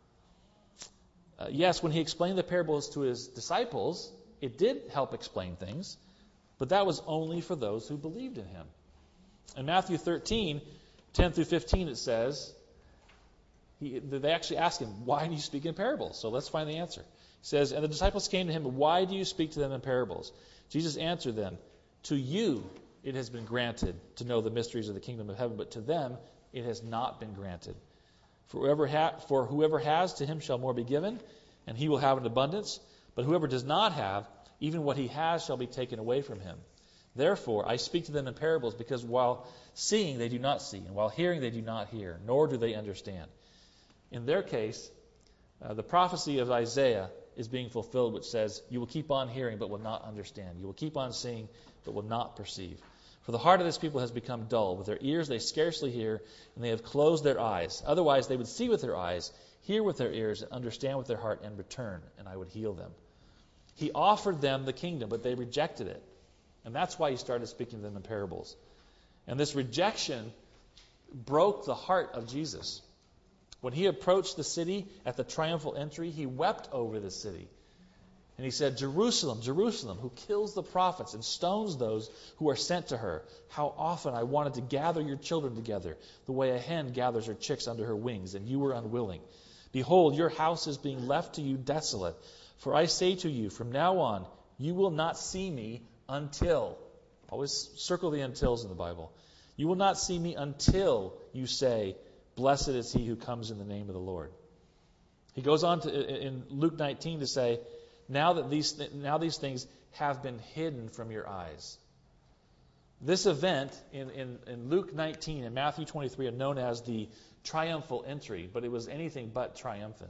Uh, yes, when he explained the parables to his disciples, it did help explain things, but that was only for those who believed in him. In Matthew thirteen, ten through fifteen, it says, he, they actually ask him, "Why do you speak in parables?" So let's find the answer. It says, "And the disciples came to him, 'Why do you speak to them in parables?' Jesus answered them, 'To you it has been granted to know the mysteries of the kingdom of heaven, but to them it has not been granted. For whoever, ha- for whoever has, to him shall more be given, and he will have an abundance. But whoever does not have, even what he has shall be taken away from him. Therefore I speak to them in parables, because while seeing they do not see, and while hearing they do not hear, nor do they understand.'" In their case, uh, the prophecy of Isaiah is being fulfilled, which says, "You will keep on hearing, but will not understand. You will keep on seeing, but will not perceive. For the heart of this people has become dull. With their ears they scarcely hear, and they have closed their eyes. Otherwise they would see with their eyes, hear with their ears, and understand with their heart, and return, and I would heal them." He offered them the kingdom, but they rejected it. And that's why he started speaking to them in parables. And this rejection broke the heart of Jesus. When he approached the city at the triumphal entry, he wept over the city. And he said, "Jerusalem, Jerusalem, who kills the prophets and stones those who are sent to her. How often I wanted to gather your children together, the way a hen gathers her chicks under her wings, and you were unwilling. Behold, your house is being left to you desolate. For I say to you, from now on, you will not see me until," always circle the untils in the Bible, You will not see me until you say, blessed is he who comes in the name of the Lord. He goes on to, in Luke nineteen to say, now that these th- now these things have been hidden from your eyes. This event in, in, in Luke nineteen and Matthew twenty-three are known as the triumphal entry, but it was anything but triumphant.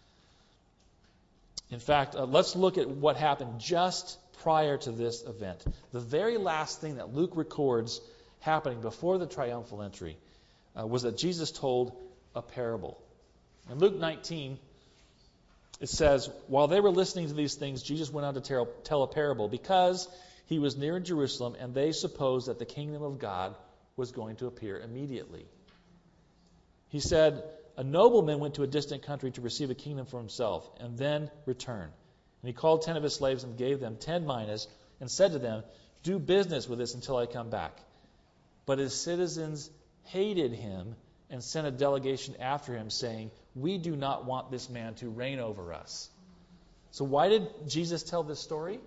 In fact, uh, let's look at what happened just prior to this event. The very last thing that Luke records happening before the triumphal entry uh, was that Jesus told a parable. In Luke nineteen, it says, while they were listening to these things, Jesus went on to tell, tell a parable because he was near Jerusalem and they supposed that the kingdom of God was going to appear immediately. He said, a nobleman went to a distant country to receive a kingdom for himself and then return. And he called ten of his slaves and gave them ten minas and said to them, do business with this until I come back. But his citizens hated him and sent a delegation after him saying, we do not want this man to reign over us. So why did Jesus tell this story?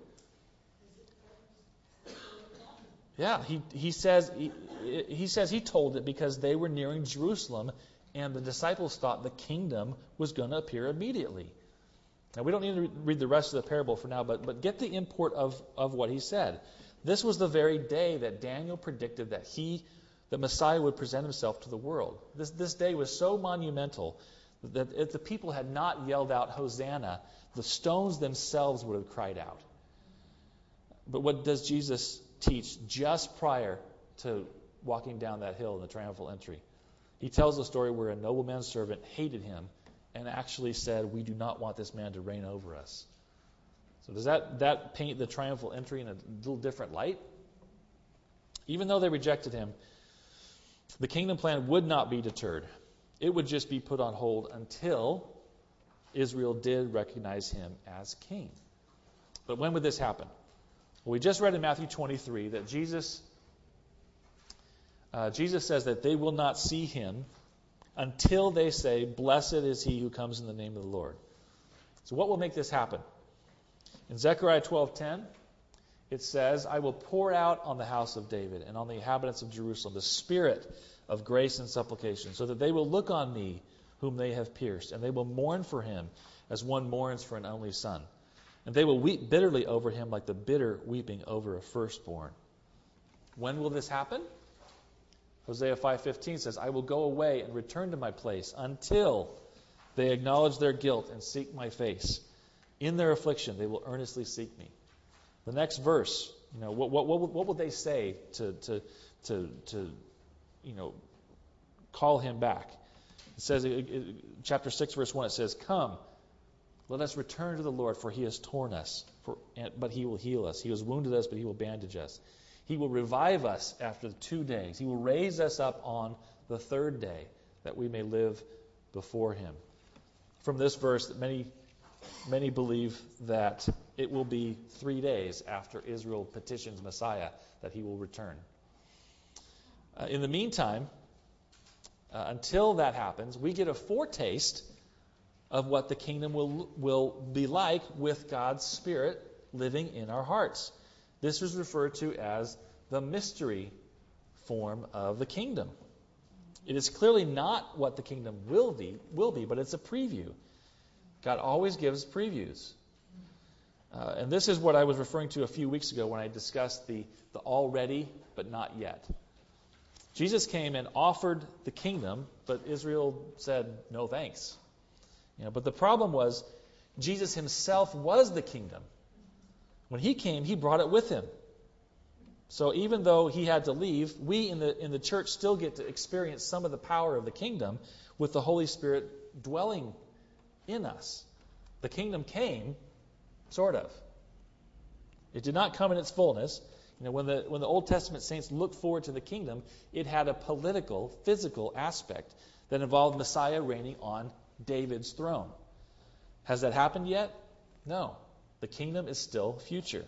Yeah, he, he says he, he says he told it because they were nearing Jerusalem and the disciples thought the kingdom was going to appear immediately. Now, we don't need to read the rest of the parable for now, but, but get the import of, of what he said. This was the very day that Daniel predicted that he, the Messiah, would present himself to the world. This, this day was so monumental that if the people had not yelled out, Hosanna, the stones themselves would have cried out. But what does Jesus teach just prior to walking down that hill in the triumphal entry? He tells a story where a nobleman's servant hated him and actually said, we do not want this man to reign over us. So does that, that paint the triumphal entry in a little different light? Even though they rejected him, the kingdom plan would not be deterred. It would just be put on hold until Israel did recognize him as king. But when would this happen? Well, we just read in Matthew twenty-three that Jesus, uh, Jesus says that they will not see him until they say, blessed is he who comes in the name of the Lord. So what will make this happen? In Zechariah twelve ten, it says, I will pour out on the house of David and on the inhabitants of Jerusalem the spirit of grace and supplication, so that they will look on me whom they have pierced, and they will mourn for him as one mourns for an only son. And they will weep bitterly over him like the bitter weeping over a firstborn. When will this happen? Hosea five fifteen says, I will go away and return to my place until they acknowledge their guilt and seek my face. In their affliction they will earnestly seek me. The next verse, you know, what what what, what will they say to to to to you know call him back? It says, it, it, chapter six, verse one, it says, come, let us return to the Lord, for he has torn us, for, but he will heal us. He has wounded us, but he will bandage us. He will revive us after two days. He will raise us up on the third day, that we may live before him. From this verse, many, many believe that it will be three days after Israel petitions Messiah that he will return. Uh, in the meantime, uh, until that happens, we get a foretaste of what the kingdom will will be like with God's Spirit living in our hearts. This is referred to as the mystery form of the kingdom. It is clearly not what the kingdom will be, will be, but it's a preview. God always gives previews. Uh, and this is what I was referring to a few weeks ago when I discussed the, the already but not yet. Jesus came and offered the kingdom, but Israel said, no thanks. You know, but the problem was, Jesus himself was the kingdom. When he came, he brought it with him. So even though he had to leave, we in the in the church still get to experience some of the power of the kingdom with the Holy Spirit dwelling in us. The kingdom came, sort of. It did not come in its fullness. You know, when the when the Old Testament saints looked forward to the kingdom, it had a political, physical aspect that involved Messiah reigning on David's throne. Has that happened yet? No. The kingdom is still future.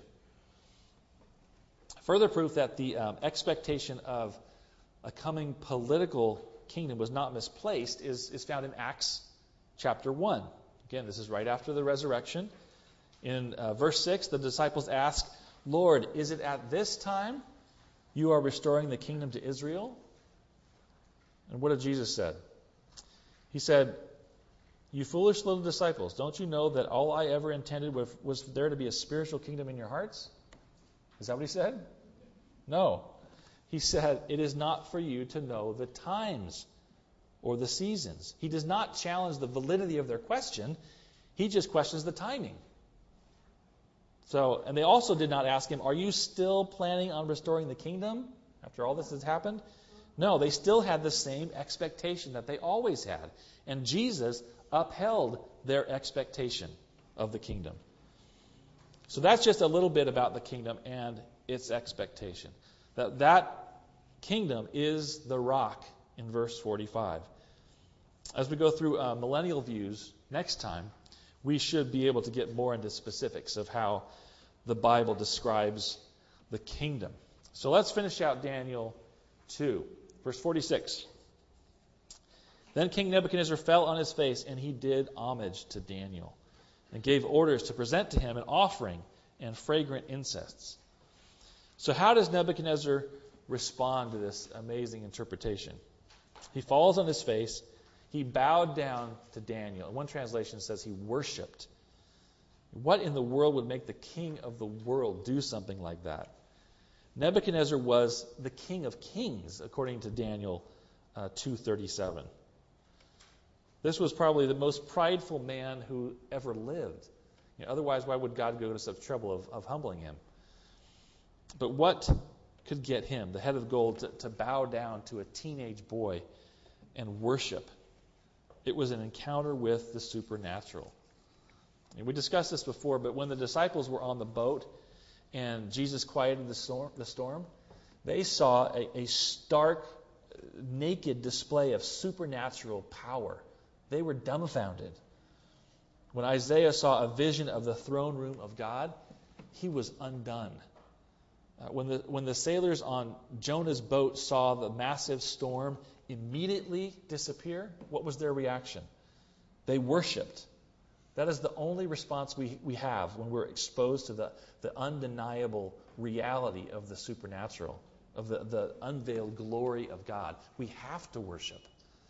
Further proof that the um, expectation of a coming political kingdom was not misplaced is, is found in Acts chapter one. Again, this is right after the resurrection. In uh, verse six, the disciples ask, Lord, is it at this time You are restoring the kingdom to Israel? And what did Jesus say? He said, you foolish little disciples, don't you know that all I ever intended was, was there to be a spiritual kingdom in your hearts? Is that what he said? No. He said, it is not for you to know the times or the seasons. He does not challenge the validity of their question. He just questions the timing. So, and they also did not ask him, are you still planning on restoring the kingdom after all this has happened? No, they still had the same expectation that they always had. And Jesus upheld their expectation of the kingdom. So that's just a little bit about the kingdom and its expectation. That that kingdom is the rock in verse forty-five. As we go through uh, millennial views next time, we should be able to get more into specifics of how the Bible describes the kingdom. So let's finish out Daniel two, verse forty-six. Then King Nebuchadnezzar fell on his face, and he did homage to Daniel, and gave orders to present to him an offering and fragrant incense. So how does Nebuchadnezzar respond to this amazing interpretation? He falls on his face. He bowed down to Daniel. And one translation says he worshipped. What in the world would make the king of the world do something like that? Nebuchadnezzar was the king of kings, according to Daniel uh, two thirty-seven. This was probably the most prideful man who ever lived. You know, otherwise, why would God go to such trouble of, of humbling him? But what could get him, the head of gold, to, to bow down to a teenage boy and worship? It was an encounter with the supernatural. And we discussed this before, but when the disciples were on the boat and Jesus quieted the storm, the storm they saw a, a stark, naked display of supernatural power. They were dumbfounded. When Isaiah saw a vision of the throne room of God, he was undone. Uh, when the when the sailors on Jonah's boat saw the massive storm immediately disappear, what was their reaction? They worshipped. That is the only response we, we have when we're exposed to the, the undeniable reality of the supernatural, of the, the unveiled glory of God. We have to worship.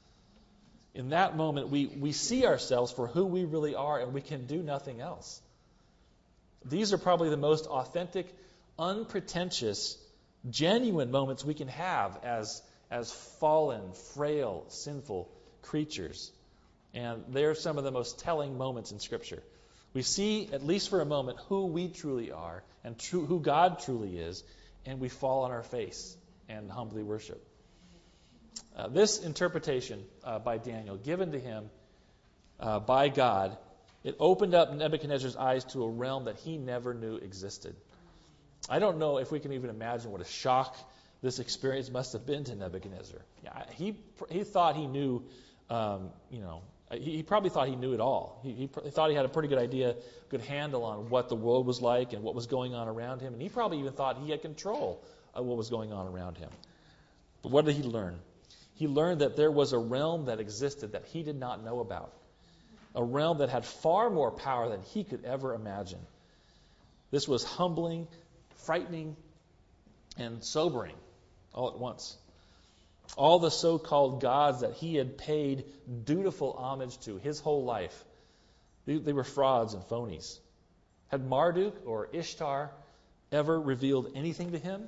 In that moment, we, we see ourselves for who we really are, and we can do nothing else. These are probably the most authentic, unpretentious, genuine moments we can have as, as fallen, frail, sinful creatures. And they're some of the most telling moments in Scripture. We see, at least for a moment, who we truly are and true, who God truly is, and we fall on our face and humbly worship. Uh, this interpretation uh, by Daniel, given to him uh, by God, it opened up Nebuchadnezzar's eyes to a realm that he never knew existed. I don't know if we can even imagine what a shock this experience must have been to Nebuchadnezzar. Yeah, he he thought he knew, um, you know, he, he probably thought he knew it all. He, he, pr- he thought he had a pretty good idea, good handle on what the world was like and what was going on around him. And he probably even thought he had control of what was going on around him. But what did he learn? He learned that there was a realm that existed that he did not know about. A realm that had far more power than he could ever imagine. This was humbling, frightening, and sobering all at once. All the so-called gods that he had paid dutiful homage to his whole life, they, they were frauds and phonies. Had Marduk or Ishtar ever revealed anything to him?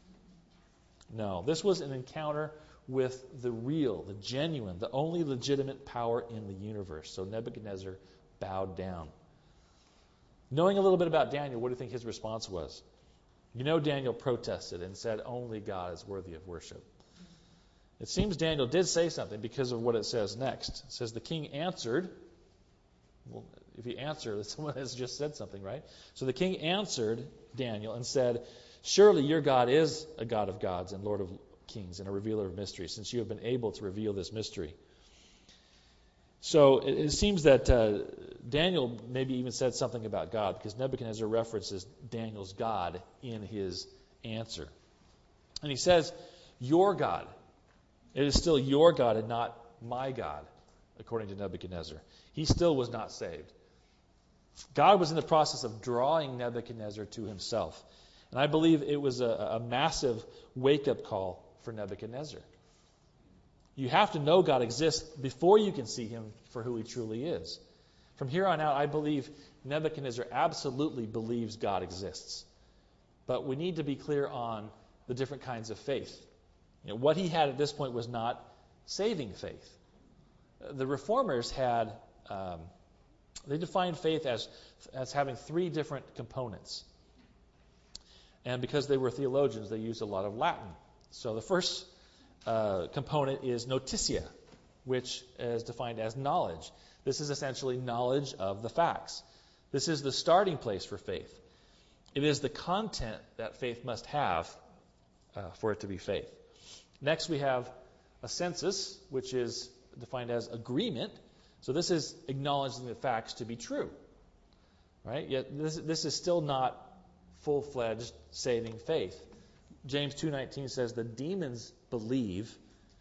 No. This was an encounter with the real, the genuine, the only legitimate power in the universe. So Nebuchadnezzar bowed down. Knowing a little bit about Daniel, what do you think his response was? You know, Daniel protested and said, only God is worthy of worship. It seems Daniel did say something because of what it says next. It says the king answered. Well, if he answered, someone has just said something, right? So the king answered Daniel and said, surely your God is a God of gods and Lord of kings and a revealer of mysteries, since you have been able to reveal this mystery. So it, it seems that uh, Daniel maybe even said something about God, because Nebuchadnezzar references Daniel's God in his answer. And he says, your God. It is still your God and not my God, according to Nebuchadnezzar. He still was not saved. God was in the process of drawing Nebuchadnezzar to himself. And I believe it was a, a massive wake-up call for Nebuchadnezzar. You have to know God exists before you can see him for who he truly is. From here on out, I believe Nebuchadnezzar absolutely believes God exists. But we need to be clear on the different kinds of faith. You know, what he had at this point was not saving faith. The reformers had, um, they defined faith as, as having three different components. And because they were theologians, they used a lot of Latin. So the first uh, component is notitia, which is defined as knowledge. This is essentially knowledge of the facts. This is the starting place for faith. It is the content that faith must have uh, for it to be faith. Next, we have a sensus, which is defined as agreement. So this is acknowledging the facts to be true. Right? Yet this, this is still not full-fledged saving faith. James two nineteen says the demons believe,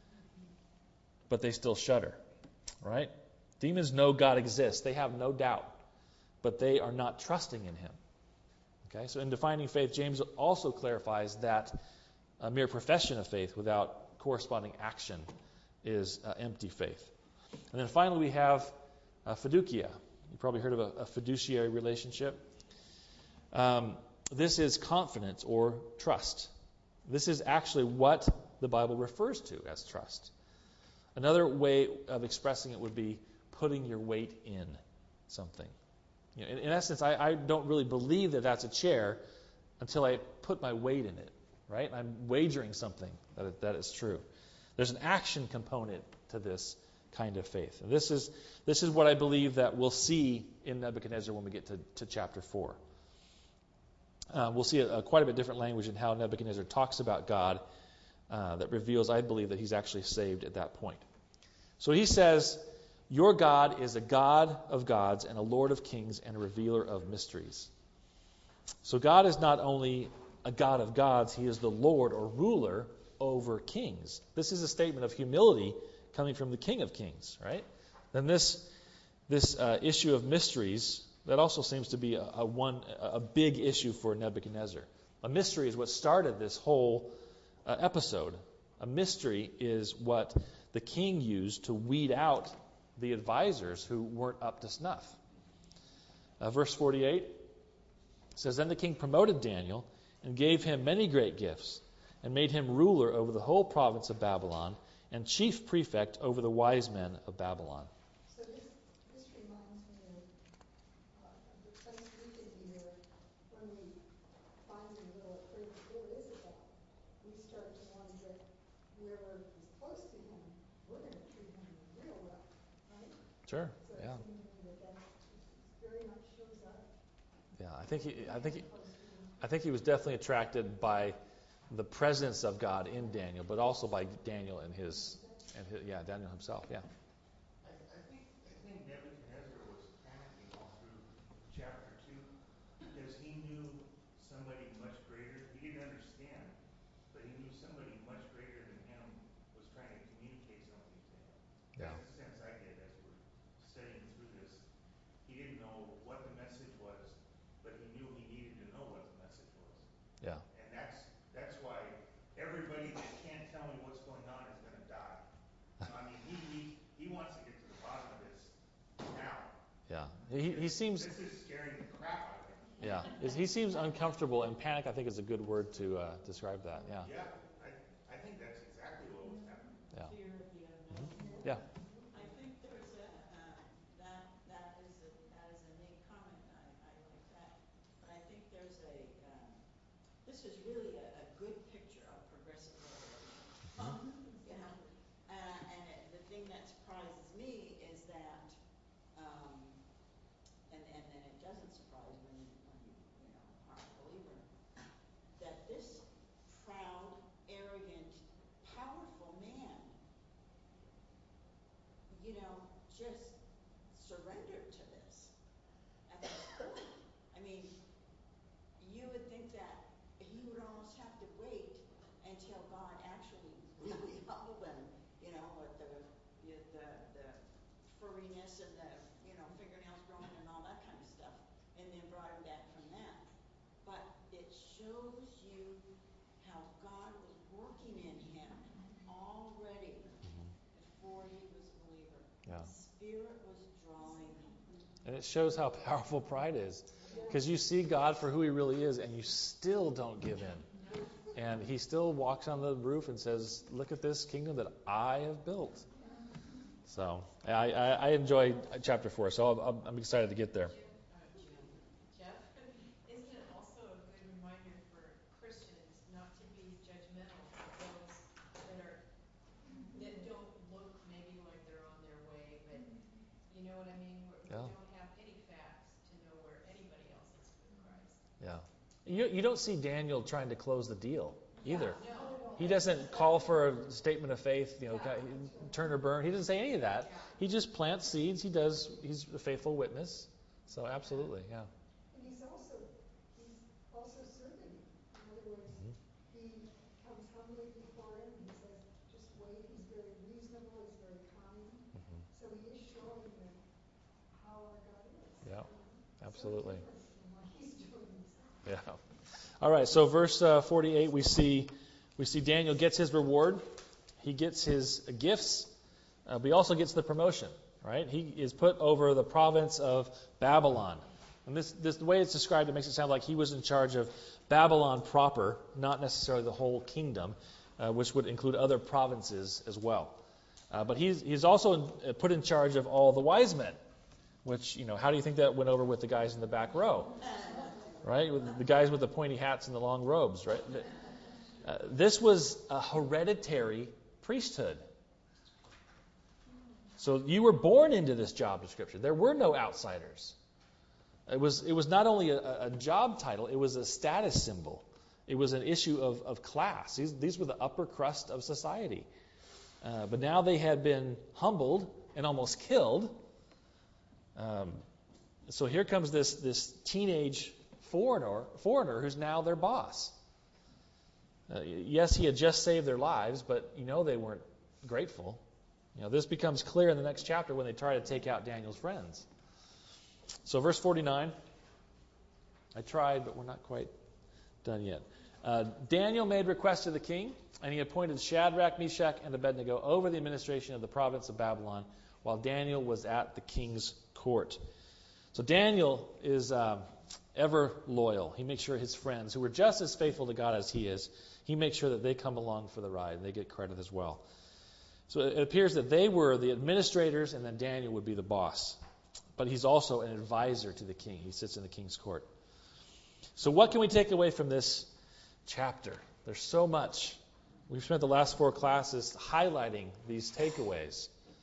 but they still shudder. Right? Demons know God exists. They have no doubt, but they are not trusting in him. Okay? So in defining faith, James also clarifies that a mere profession of faith without corresponding action is uh, empty faith. And then finally we have uh, fiducia. You've probably heard of a, a fiduciary relationship. Um, this is confidence or trust. This is actually what the Bible refers to as trust. Another way of expressing it would be putting your weight in something. You know, in, in essence, I, I don't really believe that that's a chair until I put my weight in it. Right? I'm wagering something that it, that is true. There's an action component to this kind of faith. And this is this is what I believe that we'll see in Nebuchadnezzar when we get to, to chapter four. Uh, we'll see a, a quite a bit different language in how Nebuchadnezzar talks about God uh, that reveals, I believe, that he's actually saved at that point. So he says, your God is a God of gods and a Lord of kings and a revealer of mysteries. So God is not only a God of gods, he is the Lord or ruler over kings. This is a statement of humility coming from the King of Kings, right? Then this this uh, issue of mysteries, that also seems to be a, a one a big issue for Nebuchadnezzar. A mystery is what started this whole uh, episode. A mystery is what the king used to weed out the advisors who weren't up to snuff. Uh, verse forty-eight says, then the king promoted Daniel and gave him many great gifts, and made him ruler over the whole province of Babylon, and chief prefect over the wise men of Babylon. So this, this reminds me of, uh, of the place we can be there when we find a little afraid of who is it about. We start to want to get whoever is close to him, we're going to treat him real well, right? Sure. So Yeah. it seems to me that that very much shows up. Yeah. I think he. I think he. I think he was definitely attracted by the presence of God in Daniel, but also by Daniel and his, and his, yeah, Daniel himself. Yeah. I, I think I think Nebuchadnezzar was panicking all through chapter two because he knew somebody much greater. He didn't understand, but he knew somebody much greater than him was trying to communicate something to him. Yeah. That's the sense I get as we're studying through this. He didn't know what the message was, but he knew he needed to know what the message was. Yeah. And that's that's why everybody that can't tell me what's going on is going to die. You know, I mean, he needs, he wants to get to the bottom of this now. Yeah. He he seems. This is scaring the crap out of him. Yeah. He seems uncomfortable, and panic, I think, is a good word to uh, describe that. Yeah. Yeah, I I think that's exactly what was happening. Yeah. Fear of the unknown. Mm-hmm. Yeah. I think there's a, um, that, that is a, that is a neat comment, I, I like that. But I think there's a, um, this is really a, a good picture of progressive revelation. Um, you know, uh, and it, the thing that surprises me is that, um, and, and, and it doesn't surprise when you, when you, you know, are a believer, that this proud, arrogant, powerful man, you know, just surrendered to this at this point. I mean, you would think that he would almost have to wait until God actually really humbled him, you know, with the the the, the furriness and the, you know, fingernails growing and all that kind of stuff, and then brought him back from that. But it shows shows you how God was working in him already before he was a believer. Yeah. The Spirit was drawing him. And it shows how powerful pride is. Because you see God for who he really is, and you still don't give in. And he still walks on the roof and says, look at this kingdom that I have built. So I, I, I enjoy chapter four, so I'll, I'm excited to get there. Jeff, isn't it also a good reminder for Christians not to be judgmental of those that are that don't look maybe like they're on their way, but you know what I mean? Where we Yeah. don't have any facts to know where anybody else is with Christ. Yeah. You, you don't see Daniel trying to close the deal either. Yeah, no. He doesn't call for a statement of faith, you know, turn or burn. He doesn't say any of that. Yeah. He just plants seeds. He does. He's a faithful witness. So absolutely, yeah. And he's also, he's also serving. In other words, Mhm. he comes humbly before him, he says, just wait, he's very reasonable, he's very kind. Mhm. So he is showing them how our God is. Yeah, you know? absolutely. So different from what he's doing himself. Yeah. All right. So verse uh, forty-eight, we see we see Daniel gets his reward. He gets his gifts. Uh, but he also gets the promotion. Right? He is put over the province of Babylon. And this, this the way it's described, it makes it sound like he was in charge of Babylon proper, not necessarily the whole kingdom, uh, which would include other provinces as well. Uh, but he's he's also in, uh, put in charge of all the wise men. Which, you know, how do you think that went over with the guys in the back row? Right? With the guys with the pointy hats and the long robes, right? Uh, this was a hereditary priesthood. So you were born into this job description. There were no outsiders. It was it was not only a, a job title, it was a status symbol. It was an issue of, of class. These, these were the upper crust of society. Uh, but now they had been humbled and almost killed. Um, so here comes this this teenage foreigner foreigner who's now their boss. Uh, yes, he had just saved their lives, but you know they weren't grateful. You know, this becomes clear in the next chapter when they try to take out Daniel's friends. So verse forty-nine. I tried, but we're not quite done yet. Uh, Daniel made request to the king, and he appointed Shadrach, Meshach, and Abednego over the administration of the province of Babylon, while Daniel was at the king's court. So Daniel is um, ever loyal. He makes sure his friends, who were just as faithful to God as he is, he makes sure that they come along for the ride and they get credit as well. So it appears that they were the administrators and then Daniel would be the boss. But he's also an advisor to the king. He sits in the king's court. So what can we take away from this chapter? There's so much. We've spent the last four classes highlighting these takeaways.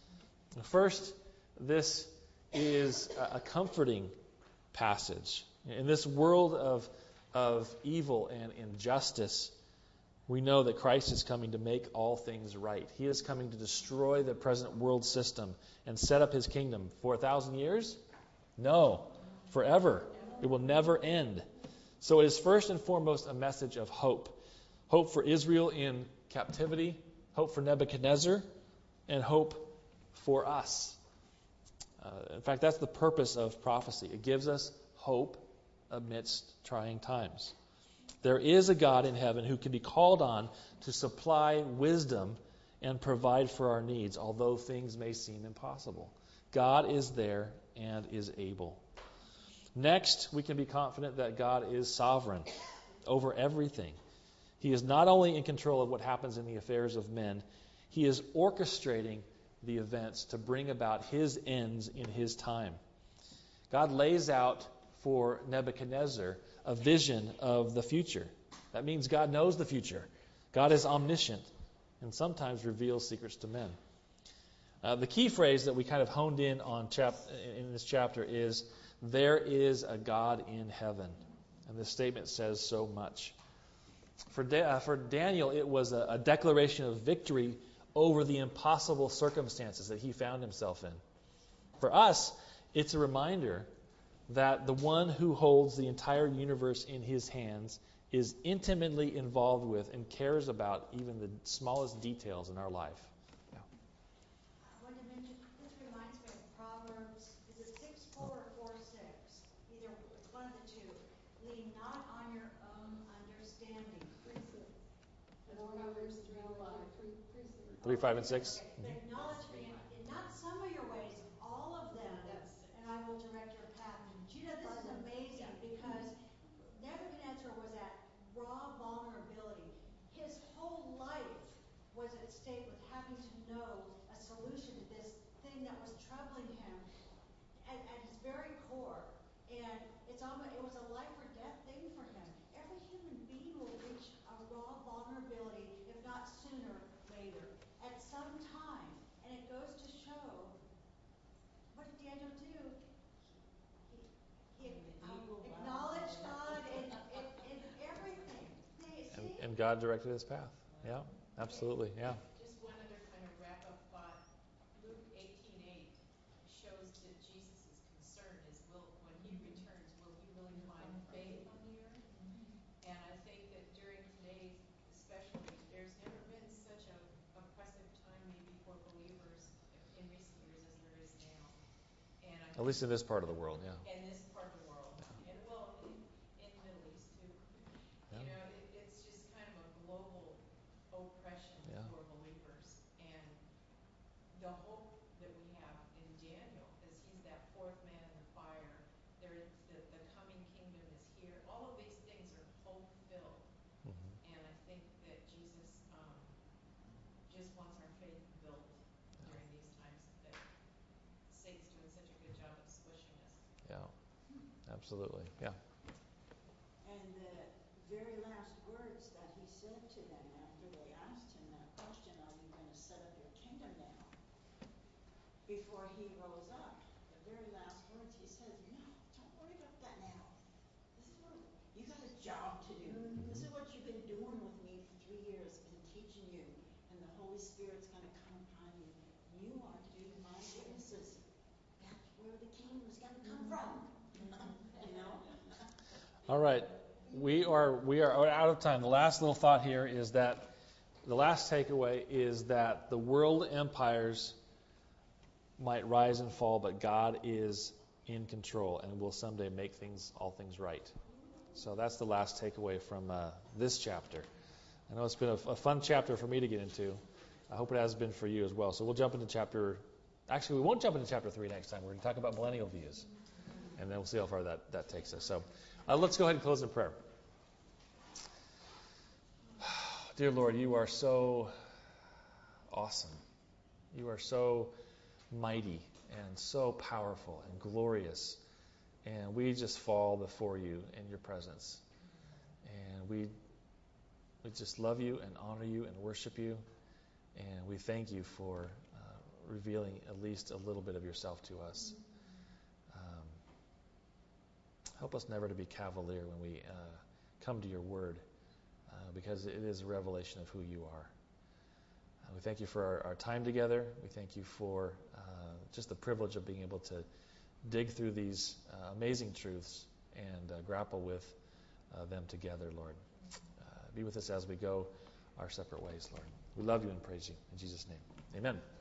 First, this is a comforting passage. In this world of, of evil and injustice, we know that Christ is coming to make all things right. He is coming to destroy the present world system and set up his kingdom for a thousand years? No, forever. It will never end. So it is first and foremost a message of hope. Hope for Israel in captivity, hope for Nebuchadnezzar, and hope for us. Uh, in fact, that's the purpose of prophecy. It gives us hope amidst trying times. There is a God in heaven who can be called on to supply wisdom and provide for our needs, although things may seem impossible. God is there and is able. Next, we can be confident that God is sovereign over everything. He is not only in control of what happens in the affairs of men, he is orchestrating the events to bring about his ends in his time. God lays out for Nebuchadnezzar a vision of the future. That means God knows the future. God is omniscient and sometimes reveals secrets to men. Uh, the key phrase that we kind of honed in on chap- in this chapter is, there is a God in heaven. And this statement says so much. For, da- uh, for Daniel, it was a, a declaration of victory over the impossible circumstances that he found himself in. For us, it's a reminder that the one who holds the entire universe in his hands is intimately involved with and cares about even the smallest details in our life. Yeah. I want to mention, this reminds me of Proverbs, is it six four or four six? Either, it's one of the two. Lean not on your own understanding. understanding. Precincts. And all yours is now like your three precincts. Three, five, and six. Okay, Mhm. acknowledge me in not some of your ways, all of them, That's six. and I will direct your path. And Judah, this is amazing because Nebuchadnezzar was at raw vulnerability. His whole life was at stake with having to know a solution to this thing that was troubling him at, at his very core. And it's almost, it was a life or death thing for him. Every human being will reach a raw vulnerability, if not sooner, later, at some time. And it goes to show, what did Daniel do? He, he, he um, acknowledged God in, in, in everything. See? And, and God directed his path. Yeah, absolutely. Yeah. Just one other kind of wrap-up thought. Luke eighteen eight shows that Jesus' concern is, will, when he returns, will he really find faith on the earth? And I think that during today's, especially, there's never been such a oppressive time maybe for believers in recent years as there is now. And I At least in this part of the world, yeah. in this part of the world, and well, in, in the Middle East too. Yeah. You know, it, it's just kind of a global oppression Yeah. for believers. And the hope that we have in Daniel is he's that fourth man in the fire. There, the, the coming kingdom is here. All of these things are hope-filled. Mhm. And I think that Jesus um, just wants our faith built during these times that Satan's doing such a good job of squishing us. Yeah. Absolutely. Yeah. And the very last words that he said to them after they asked him that question, are you going to set up your kingdom now? Before he rose up, the very last words he says, no, don't worry about that now. This is what, you got a job to do. This is what you've been doing with me for three years, been teaching you, and the Holy Spirit's going to come upon you. You are to be my witnesses. That's where the kingdom is going to come from. You know? All right. We are we are out of time. The last little thought here is that the last takeaway is that the world empires might rise and fall, but God is in control and will someday make things all things right. So that's the last takeaway from uh, this chapter. I know it's been a, a fun chapter for me to get into. I hope it has been for you as well. So we'll jump into chapter. Actually, we won't jump into chapter three next time. We're going to talk about millennial views, and then we'll see how far that, that takes us. So uh, let's go ahead and close in prayer. Dear Lord, you are so awesome. You are so mighty and so powerful and glorious. And we just fall before you in your presence. And we, we just love you and honor you and worship you. And we thank you for uh, revealing at least a little bit of yourself to us. Um, help us never to be cavalier when we uh, come to your word, uh, because it is a revelation of who you are. Uh, we thank you for our, our time together. We thank you for uh, just the privilege of being able to dig through these uh, amazing truths and uh, grapple with uh, them together, Lord. Uh, be with us as we go our separate ways, Lord. We love you and praise you. In Jesus' name, amen.